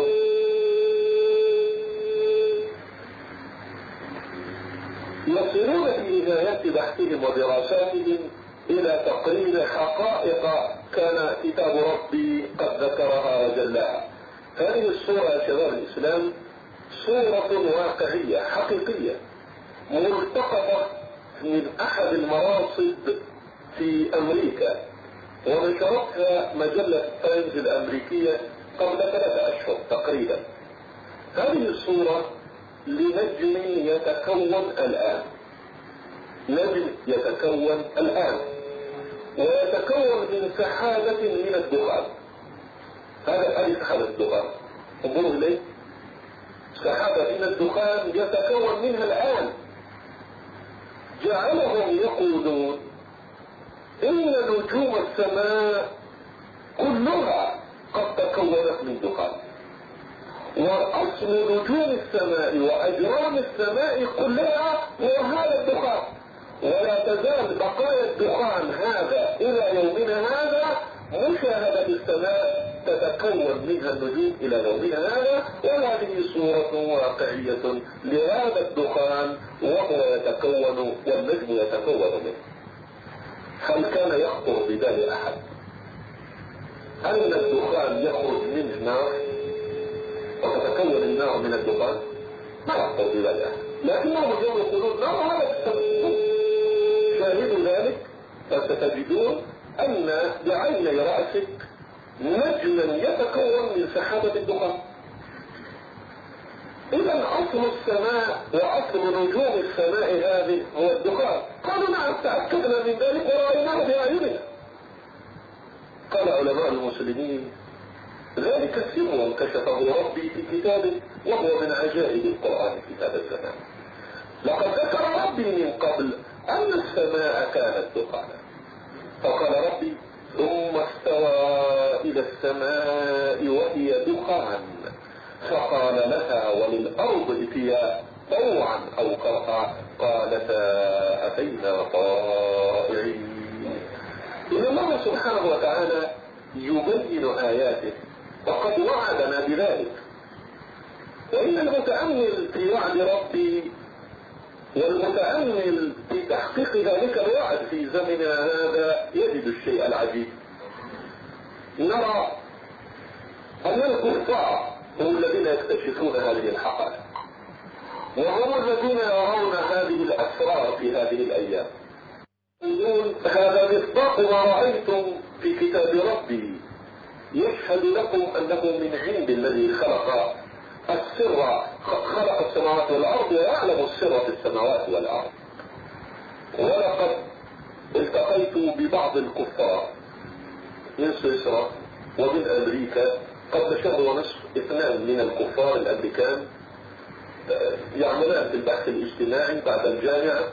A: يصلون في نهايات بحثهم ودراساتهم إلى تقرير حقائق كان كتاب ربي قد ذكرها وجلاها. هذه الصورة يا شباب الإسلام صورة واقعية حقيقية ملتقطة من أحد المراصد في أمريكا، ونشرتها مجلة تايمز الأمريكية قبل ثلاثة أشهر تقريبا. هذه الصورة لنجم يتكون الآن، نجم يتكون الآن ويتكون من سحابة من الدخان. هذا هذه سحابة الدخان، انظروا إليه، سحابة من الدخان يتكون منها الآن. جعلهم يقولون إن نجوم السماء كلها قد تكونت من دخان، وأصل نجوم السماء وأجرام السماء كلها هو هذا الدخان، ولا تزال بقايا الدخان هذا إلى يومنا هذا مشاهدة السماء تتكون منها النجوم إلى يومنا هذا. وهذه صورة واقعية لهذا الدخان وهو يتكون والنجم يتكون منه. هل كان يخطر ببال أحد أن الدخان يخرج منه نار وتتكون النار من الدخان؟ ما يحصل بذلك، لكنهم اليوم يقولون لا هذا السبب. شاهدوا ذلك فستجدون أن بعيني رأسك نجما يتكون من سحابة الدخان. إذا أصل السماء وأصل نجوم السماء هذه هو الدخان. قالوا نعم تأكدنا من ذلك ورأيناه بأعيننا. قال علماء المسلمين ذلك سر كشفه ربي في كتابه وهو من عجائب القرآن في هذا الزمان. لقد ذكر ربي من قبل أن السماء كانت دخانا، فقال ربي ثم استوى إلى السماء وهي دخان فقال لها وللأرض ائتيا طوعا أو كرها قالتا أتينا طائعين. إن الله سبحانه وتعالى يبين آياته وقد وعدنا بذلك، وإن المتأمل في وعد ربي والمتأمل في تحقيق ذلك الوعد في زمننا هذا يجد الشيء العجيب. نرى أن الكفار هم الذين يكتشفون هذه الحقائق، وهم الذين يرون هذه الأسرار في هذه الأيام. يقول هذا مصداق ما رأيتم في كتاب ربي يشهد لكم أنه من عند الذي خلق السر، خلق السماوات والأرض ويعلم السر في السماوات والأرض. ولقد التقيت ببعض الكفار من سويسرا ومن أمريكا قبل شهر ونصف. اثنان من الكفار الأمريكان يعملان في البحث الاجتماعي بعد الجامعة،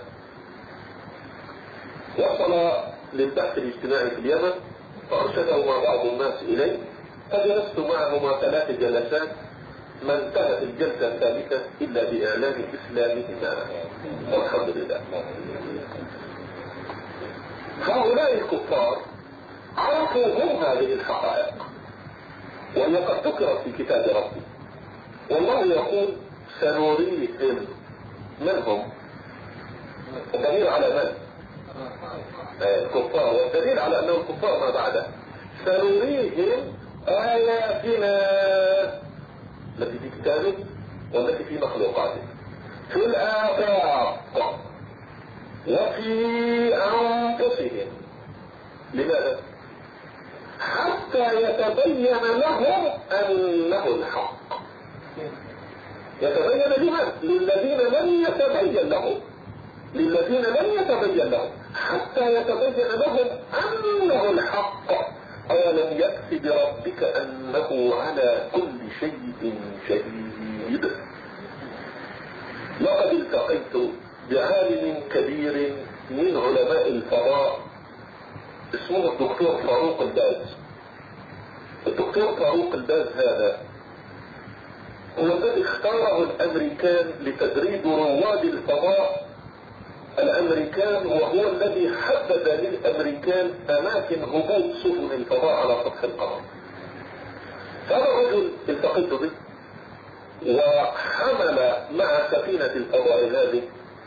A: وصل للبحث الاجتماعي في اليمن فأرشدهما بعض الناس إليه، فجلست معهما ثلاث جلسات ما انتهت الجلسة الثالثة إلا بإعلان إسلامهما والحمد لله. هؤلاء الكفار عرفوا هم هذه الحقائق وهي قد ذكرت في كتاب ربي، والله يقول سنريهم. من هم؟ الدليل على من؟ الكفار، والدليل على أنه الكفار ما بعده. سنريهم آياتنا التي في كتابه والتي في مخلوقاته في الآفاق وفي أنفسهم. لماذا؟ حتى يتبين لهم أنه الحق. يتبين لمن؟ للذين لم يتبين لهم، للذين لم يتبين لهم حتى يتبين لهم أنه الحق. أولم يكفي بربك أنه على كل شيء شهيد. لقد التقيت بعالم كبير من علماء الفضاء اسمه الدكتور فاروق الباز. الدكتور فاروق الباز هذا هو الذي اختاره الأمريكان لتدريب رواد الفضاء الأمريكان، وهو الذي حدد للأمريكان أماكن هبوط سفن الفضاء على سطح القمر. هذا الرجل التقيت به وحمل مع سفينة الفضاء هذه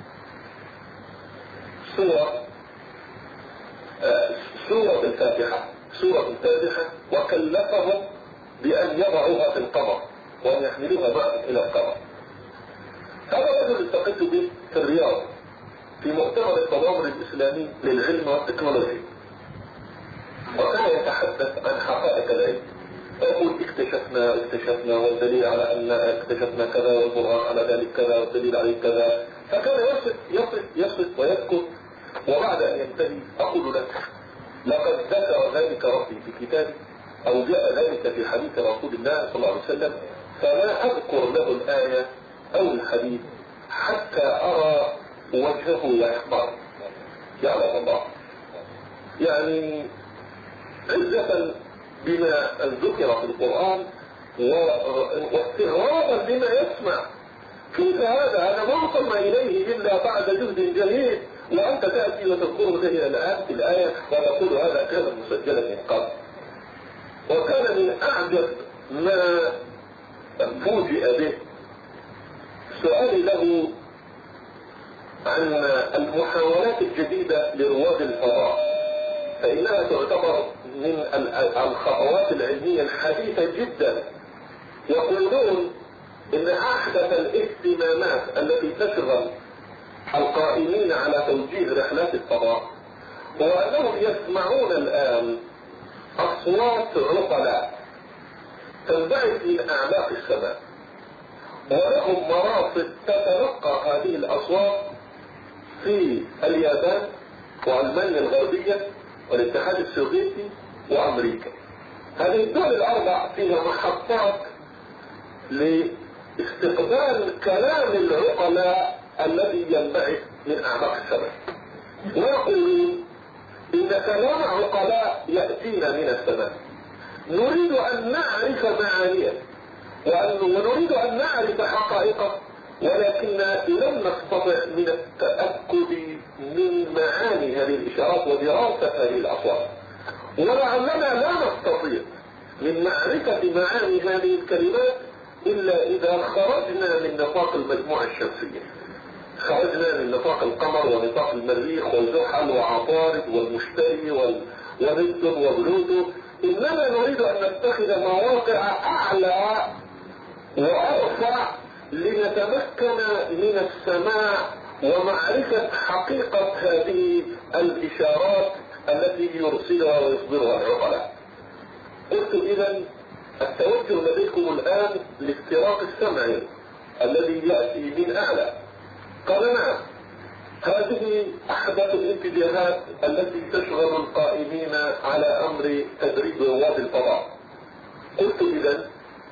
A: سورة آه سورة الفاتحة سورة الفاتحة وكلفهم بأن يضعوها في القمر وأن يحملوها معهم إلى القمر. هذا الرجل التقيت به في الرياض في مؤتمر التضامن الإسلامي للعلم والتكنولوجيا، وكان يتحدث عن حقائق العلم. يقول اكتشفنا اكتشفنا والدليل على أن اكتشفنا كذا والبرهان على ذلك كذا والدليل عليه كذا. فكان يصف يصف يصف ويذكر، وبعد أن ينتهي أقول لك لقد ذكر ذلك ربي في كتابه أو جاء ذلك في حديث رسول الله صلى الله عليه وسلم، فلا أذكر له الآية أو الحديث حتى أرى وجهه يحمر. يعلم الله يعني عزة بما ذكر في القرآن واستغرابا بما يسمع. كيف هذا؟ هذا ما وصلنا إليه إلا بعد جهد جليل، وأنت تأتي وتذكره به الآن في الآية وتقول هذا كان مسجلا من قبل. وكان من أعجب ما فوجئ به سؤالي له عن المحاولات الجديدة لرواد الفضاء، فإنها تعتبر من الخطوات العلمية الحديثة جدا. يقولون ان احدث الاهتمامات التي تشغل القائمين على توجيه رحلات الفضاء هو انهم يسمعون الان اصوات عقلاء تنبعث من اعماق السماء، ولهم مراصد تتلقى هذه الاصوات في اليابان والمانيا الغربية والاتحاد السوفيتي وامريكا. هذه الدول الاربع فيها محطات لاستقبال كلام العقلاء الذي ينبعث من اعماق السماء، ويقولون ان كلام عقلاء يأتينا من السماء، نريد ان نعرف معانيه ونريد ان نعرف حقائقه، ولكن لم نستطع من التأكد من معاني هذه الاشارات ودراسة هذه الاصوات، ولعلنا لا نستطيع من معرفة معاني هذه الكلمات الا اذا خرجنا من نطاق المجموعة الشمسية، خرجنا من نطاق القمر ونطاق المريخ وزحل وعطارد والمشتري ونبتون وبلوتو. اننا نريد ان نتخذ مواقع اعلى وارفع لنتمكن من السماع ومعرفة حقيقة هذه الاشارات التي يرسلها ويصدرها العقلاء. قلت اذا التوجه لديكم الان لاختراق السمع الذي يأتي من اعلى. قال نعم، هذه احدث الاتجاهات التي تشغل القائمين على امر تدريب رواد الفضاء. قلت اذا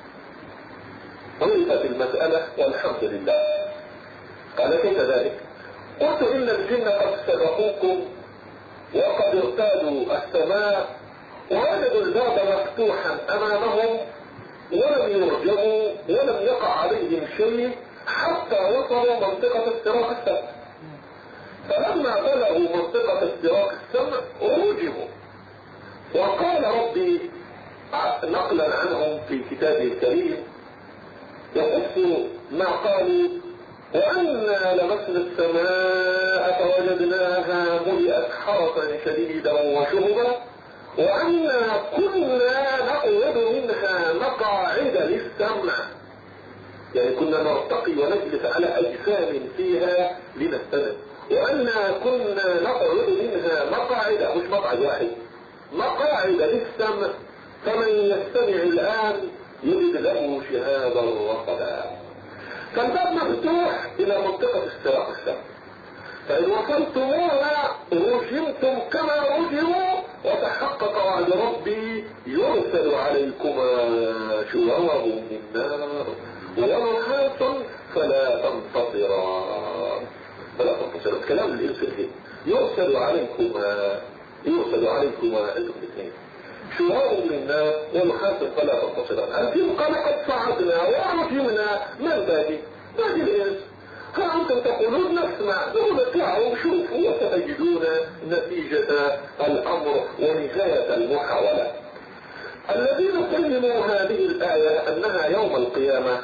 A: عرفت المسألة والحمد لله. قال كيف ذلك؟ قلت ان الجن قد سبقوكم وقد ارتادوا السماء ووجدوا الباب مفتوحا امامهم ولم يرجموا ولم يقع عليهم شيء حتى وصلوا منطقة استراق السمع. فلما بلغوا منطقة استراق السمع رجموا، وقال ربي نقلا عنهم في كتابه الكريم يقص ما قالوا: وأنا لمسنا السماء فوجدناها ملئت حرسا شديدا وشهبا وأنا كنا نقعد منها مقاعد للسمع، يعني كنا نرتقي ونجلس على أجسام فيها لنستمع. وأنا كنا نقعد منها مقاعد، مش مقعد واحد، مقاعد للسمع، فمن يستمع الآن يجد له شهابا رصدا. فالباب مفتوح إلى منطقة استراق السمع، فإن وصلتموها رجمتم كما رجموا، وتحقق وعد ربي يرسل عليكما شواظ من نار ونحاس فلا تنتصران. فلا تنتصران كلام الإنس الهين. يرسل عليكما يرسل عليكما انتم الاثنين شواظ من نار ونحاس فلا تنتصران. الجن قال قد صعدنا ورجمنا، من باقي؟ باقي الإنس. فأنتم تقولون نسمع، نقول اطلعوا شوفوا وستجدون نتيجة الأمر ونهاية المحاولة. الذين فهموا هذه الآية أنها يوم القيامة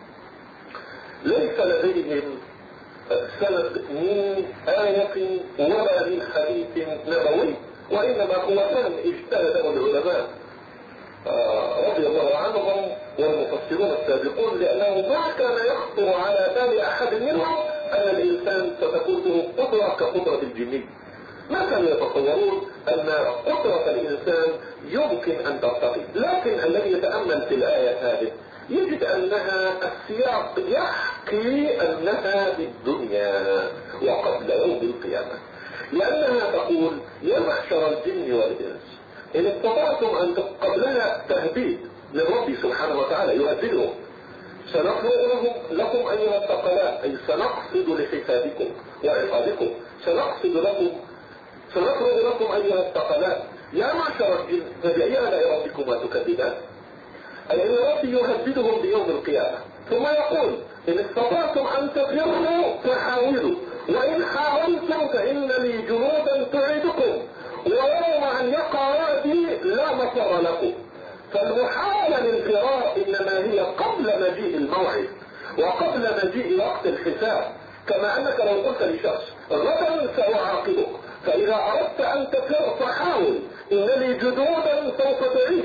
A: ليس لديهم سند من آية ولا من حديث نبوي، وإنما هو فهم اجتهده العلماء رضي الله عنهم والمفسرون السابقون، لأنه ما كان يخطر على بال أحد منهم أن الإنسان ستكون له قدرة كقدرة الجنين. ما كانوا يتصورون أن قدرة الإنسان يمكن أن ترتقي. لكن الذي يتأمل في الآية هذه يجد أنها السياق يحكي أنها في الدنيا وقبل يوم القيامة، لأنها تقول: يا معشر الجن والإنس إن استطعتم أن قبلها تهديد من ربي سبحانه وتعالى يهددهم، سنفرغ لهم لكم أيها الثقلان، أي سنقصد لحسابكم وعقابكم، سنقصد لكم سنفرغ لكم أيها الثقلان. يا معشر الجن فبأي آلاء ربكما تكذبان؟ أي أن ربي يهددهم بيوم القيامة، ثم يقول: إن استطعتم أن تفروا فحاولوا، وإن حاولتم فإن لي جنودا تعيدكم، ويوم أن يقع وعدي لا مفر لكم. فالمحاولة للفرار إنما هي قبل مجيء الموعد وقبل مجيء وقت الحساب. كما أنك لو قلت لشخص: غدا سأعاقبك، فإذا أردت أن تفر فحاول، إن لي جنودا سوف تعيدك،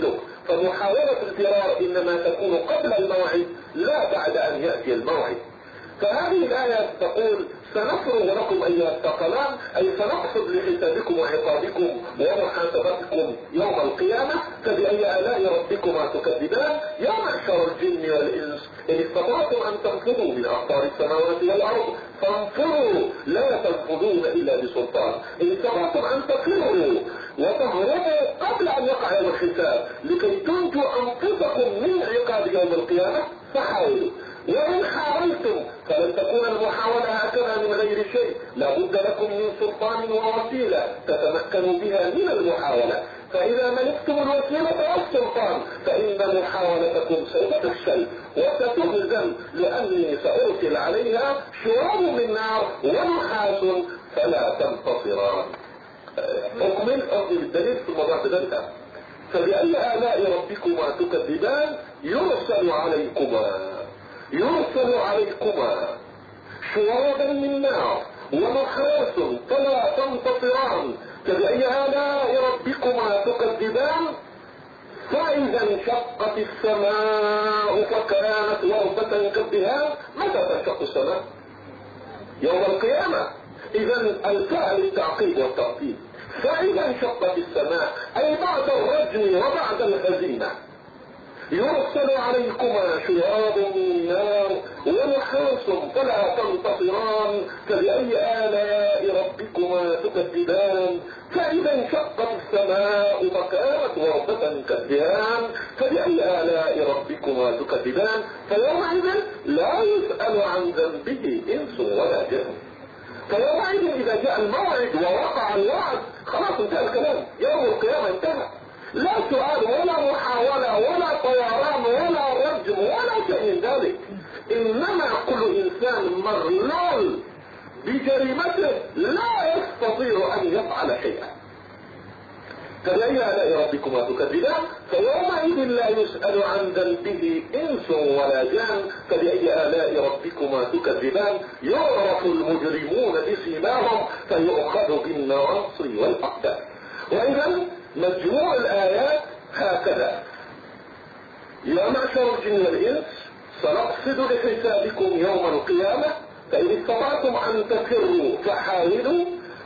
A: فمحاولة الفرار إنما تكون قبل الموعد لا بعد أن يأتي الموعد. فهذه الآية تقول سنفرغ لكم أيها الثقلان، أي سنقصد لحسابكم وعقابكم ومحاسبتكم يوم القيامة. فبأي آلاء ربكما تكذبان؟ يا معشر الجن والإنس إن استطعتم أن تنفذوا من أقطار السماوات والأرض فانفروا لا تنفذون إلا بسلطان. إن استطعتم أن تفروا وتهربوا قبل أن يقع يوم الحساب لكي تنجوا أنفسكم من عقاب يوم القيامة فحاولوا. وإن حاولتم فلن تكون المحاولة هكذا من غير شيء، لابد لكم من سلطان ووسيلة تتمكنوا بها من المحاولة. فإذا ملكتم الوسيلة والسلطان فإن محاولتكم سوف تفشل وستهزم، لأني سأرسل عليها شراب من نار ونحاس فلا تنتصران. أكمل أرضي الدليل في الموضوع ذلك. فبأي آلاء ربكما تكذبان؟ يرسل عليكما يرسل عليكما شرابا من نار ونحاس فلا تنتصران. فبأي آلاء ربكما تكذبان؟ فإذا انشقت السماء فكانت وردة كالدهان. متى تنشق السماء؟ يوم القيامة. إذا الفعل التعقيب والترتيب. فإذا انشقت السماء أي بعد الرجم وبعد الهزيمة. يرسل عليكما شراب من نار ونحاس فلا تنتصران. فبأي آلاء ربكما تكذبان؟ فإذا انشقت السماء فكانت وردة كالدهان. فبأي آلاء ربكما تكذبان؟ فيومئذ لا يسأل عن ذنبه إنس ولا جن. فيومئذ إذا جاء الموعد ووقع الوعد خلاص انتهى الكلام، يوم القيامة انتهى. لا سؤال ولا محاولة ولا طيران ولا رجم ولا شيء من ذلك. إنما كل إنسان مغلول بجريمته لا يستطيع أن يفعل شيئا. فبأي آلاء ربكما تكذبان؟ فيومئذ لا يسأل عن ذنبه إنس ولا جان. فبأي آلاء ربكما تكذبان؟ يعرف المجرمون بسيماهم فيؤخذ بالنواصي والأقدام. وإذا مجموع الآيات هكذا: يا معشر الجن والإنس سنقصد لحسابكم يوم القيامة فإن استطعتم أن تفروا فحاولوا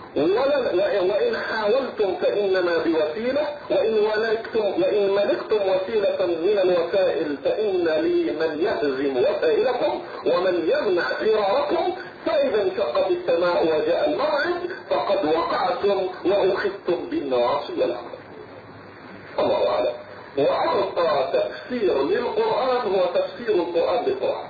A: وإن حاولتم فإنما بوسيلة وإن ملكتم, وإن ملكتم وسيلة من الوسائل فإن لي من يهزم وسائلكم ومن يمنع فراركم. فإذا انشقت السماء وجاء الموعد فقد وقعتم وأخذتم بالنواصي والأقدام. الله أعلم. وأعطى تفسير للقرآن هو تفسير القرآن بالقرآن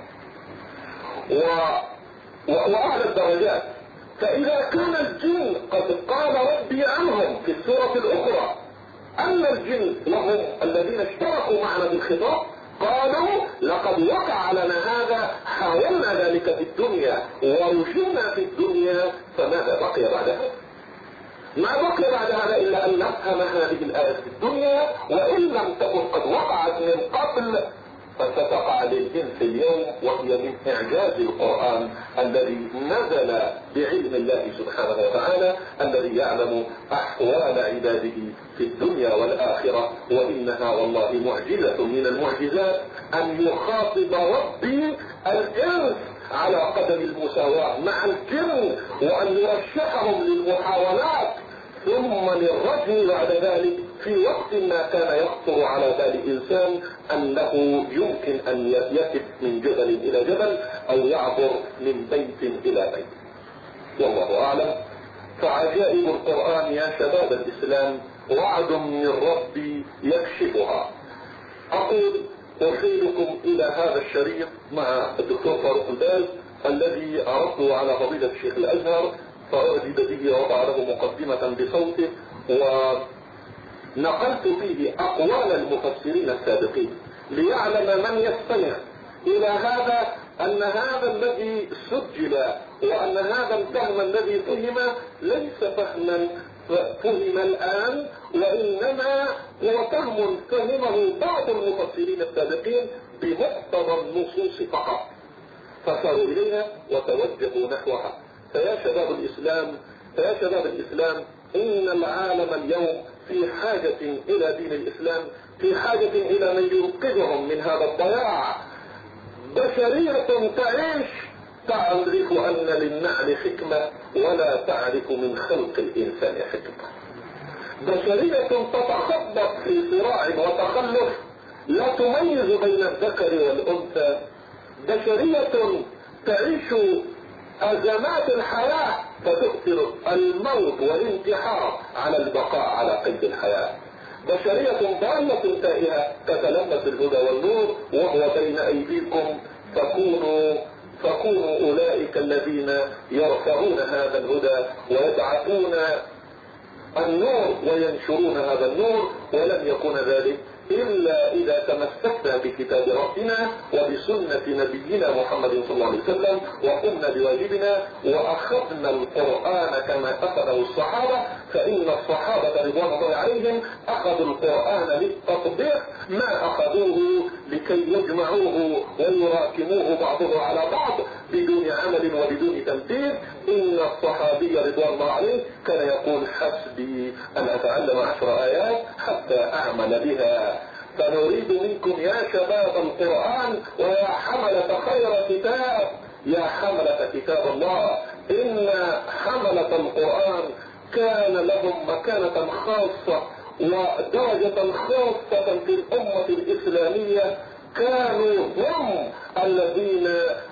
A: وأعلى الدرجات. فإذا كان الجن قد قال ربي عنهم في السورة الأخرى أن الجن وهم الذين اشتركوا معنا بالخطاب قالوا لقد وقع لنا هذا، حاولنا ذلك في الدنيا ورجونا في الدنيا، فماذا بقي بعدها؟ ما بقي بعد هذا إلا أن نفهم هذه الآية في الدنيا، وإن لم تكن قد وقعت من قبل فستقع للجنس اليوم، وهي من إعجاز القرآن الذي نزل بعلم الله سبحانه وتعالى الذي يعلم أحوال عباده في الدنيا والآخرة. وإنها والله معجزة من المعجزات أن يخاطب ربي الإنس على قدم المساواة مع الجن وأن يرشحهم للمحاولات ثم للرجل بعد ذلك في وقت ما كان يخطر على بال الإنسان أنه يمكن أن يكب من جبل إلى جبل أو يعبر من بيت إلى بيت. والله أعلم. فعجائب القرآن يا شباب الإسلام وعد من ربي يكشفها. أقول أرسلكم إلى هذا الشريط مع الدكتور فاروق الباز الذي عرضه على فضيلة الشيخ الأزهر، فأردد به ووضع له مقدمة بصوته ونقلت فيه أقوال المفسرين السابقين ليعلم من يستمع إلى هذا أن هذا الذي سجل وأن هذا الفهم الذي فهم ليس فهما فهم الآن، وإنما هو فهم فهمه بعض المفسرين السابقين بمقتضى النصوص فقط، فساروا إليها وتوجهوا نحوها. فيا شباب الإسلام فيا شباب الإسلام إن العالم اليوم في حاجة إلى دين الإسلام، في حاجة إلى من ينقذهم من هذا الضياع. بشرية تعيش تعرف أن للنعل حكمة ولا تعرف من خلق الإنسان حكمة. بشرية تتخبط في صراع وتخلف لا تميز بين الذكر والأنثى. بشرية تعيش أزمات الحياة فتؤثر الموت والانتحار على البقاء على قيد الحياة. بشرية ضالة تائهة تتلمس الهدى والنور وهو بين أيديكم، فكونوا فكونوا أولئك الذين يرفعون هذا الهدى ويبعثون النور وينشرون هذا النور. ولن يكون ذلك إلا إذا تمسكنا بكتاب ربنا وبسنة نبينا محمد صلى الله عليه وسلم وقمنا بواجبنا وأخذنا القرآن كما أخذه الصحابة. فإن الصحابة رضوان الله عليهم أخذوا القرآن للتطبيق ما أخذوه لكي يجمعوه ويراكموه بعضه على بعض بدون عمل وبدون تنفيذ. إن الصحابي رضوان الله عليه كان يقول حسبي أن أتعلم عشر آيات حتى أعمل بها. فنريد منكم يا شباب القرآن ويا حملة خير كتاب، يا حملة كتاب الله، إن حملة القرآن كان لهم مكانة خاصة ودرجة خاصة في الأمة الإسلامية. كانوا هم الذين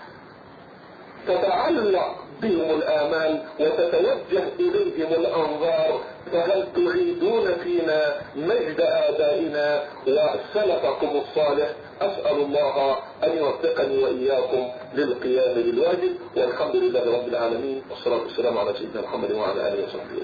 A: تتعلق بهم الآمال وتتوجه إليهم الأنظار. فهل تعيدون فينا مجد آبائنا وسلفكم الصالح؟ أسأل الله أن يوفقني وإياكم للقيام بالواجب، والحمد لله رب العالمين، والصلاة والسلام على سيدنا محمد وعلى آله وصحبه.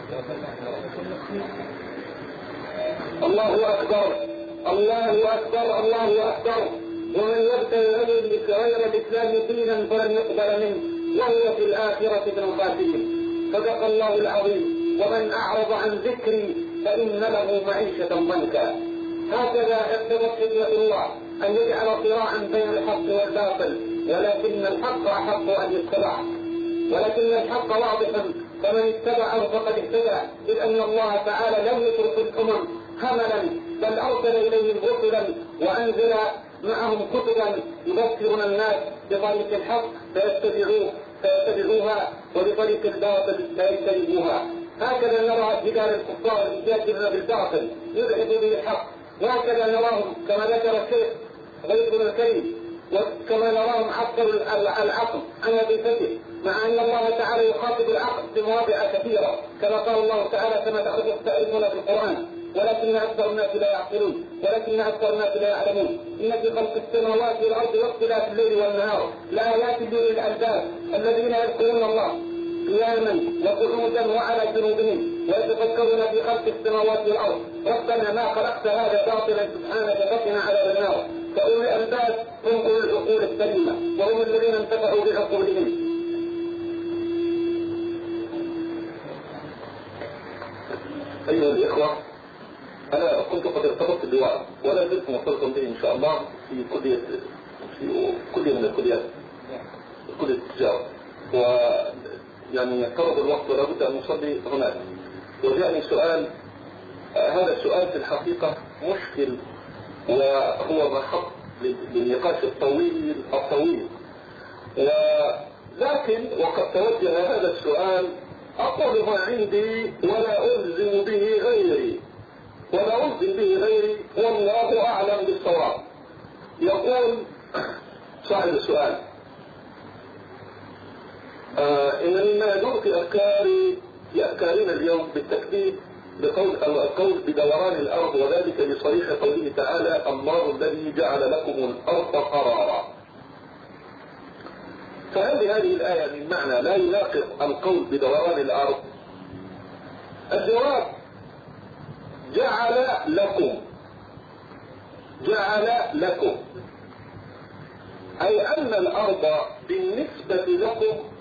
A: الله أكبر الله أكبر الله أكبر. ومن يبتغي غير الإسلام دينا فلن يقبل منه وهو في الآخرة من الخاسرين. صدق الله العظيم. ومن أعرض عن ذكري فإن له معيشة ضنكا. هكذا اقتضت حكمة الله أن يجعل صراعا بين الحق والباطل، ولكن الحق أحق أن يتبع، ولكن الحق واضحا فمن اتبعه فقد اهتدى، إذ أن الله تعالى لم يترك الأمم هملا بل أرسل إليهم رسلا وأنزل معهم كتبا يذكرون الناس بطريق الحق فيتبعوه فيتبعوها وبطريق الباطل فيجتنبوها. هكذا نرى جدال الكفار الجادلين بالباطل يبعدوا به الحق، وهكذا نراهم كما ذكر الشيخ غيثنا الكريم، وكما نراهم حصلوا العقل عن وظيفته، مع ان الله تعالى يخاطب العقل في مواضع كثيره كما قال الله تعالى كما تختلفون في القران، ولكن اكثر الناس لا يعقلون، ولكن اكثر الناس لا يعلمون. ان في خلق السماوات والارض واختلاف الليل والنهار لايات لاولي الالباب الذين يذكرون الله قياما وقعودا وعلى جنوبهم ويتفكرون في خلق السماوات والارض ربنا ما خلقت هذا باطلا سبحانك فقنا عذاب النار. فاولي الالباب هم اولي العقول السليمه وهم الذين انتفعوا بعقولهم. ايها الاخوه، انا كنت قد ارتبطت بوعد ولا زلت مرتبطا به ان شاء الله في كليه في كليه من الكليات كليه التجاره، و يعني اقترب الوقت ولا بد ان نصلي هناك. وجاءني سؤال، هذا السؤال في الحقيقه مشكل وهو محط للنقاش الطويل الطويل، ولكن وقد توجه هذا السؤال اقول ما عندي ولا الزم به غيري ولا الزم به غيري والله اعلم بالصواب. يقول صاحب السؤال: آه إنني ما يدور في أفكاري في أفكارنا اليوم بالتكذيب بقول أو القول بدوران الأرض، وذلك لصريح قوله تعالى: الله الذي جعل لكم الأرض قرارا. فهل هذه الآية من معنى لا يناقض القول بدوران الأرض؟ الجواب: جعل لكم جعل لكم أي أن الأرض بالنسبة لكم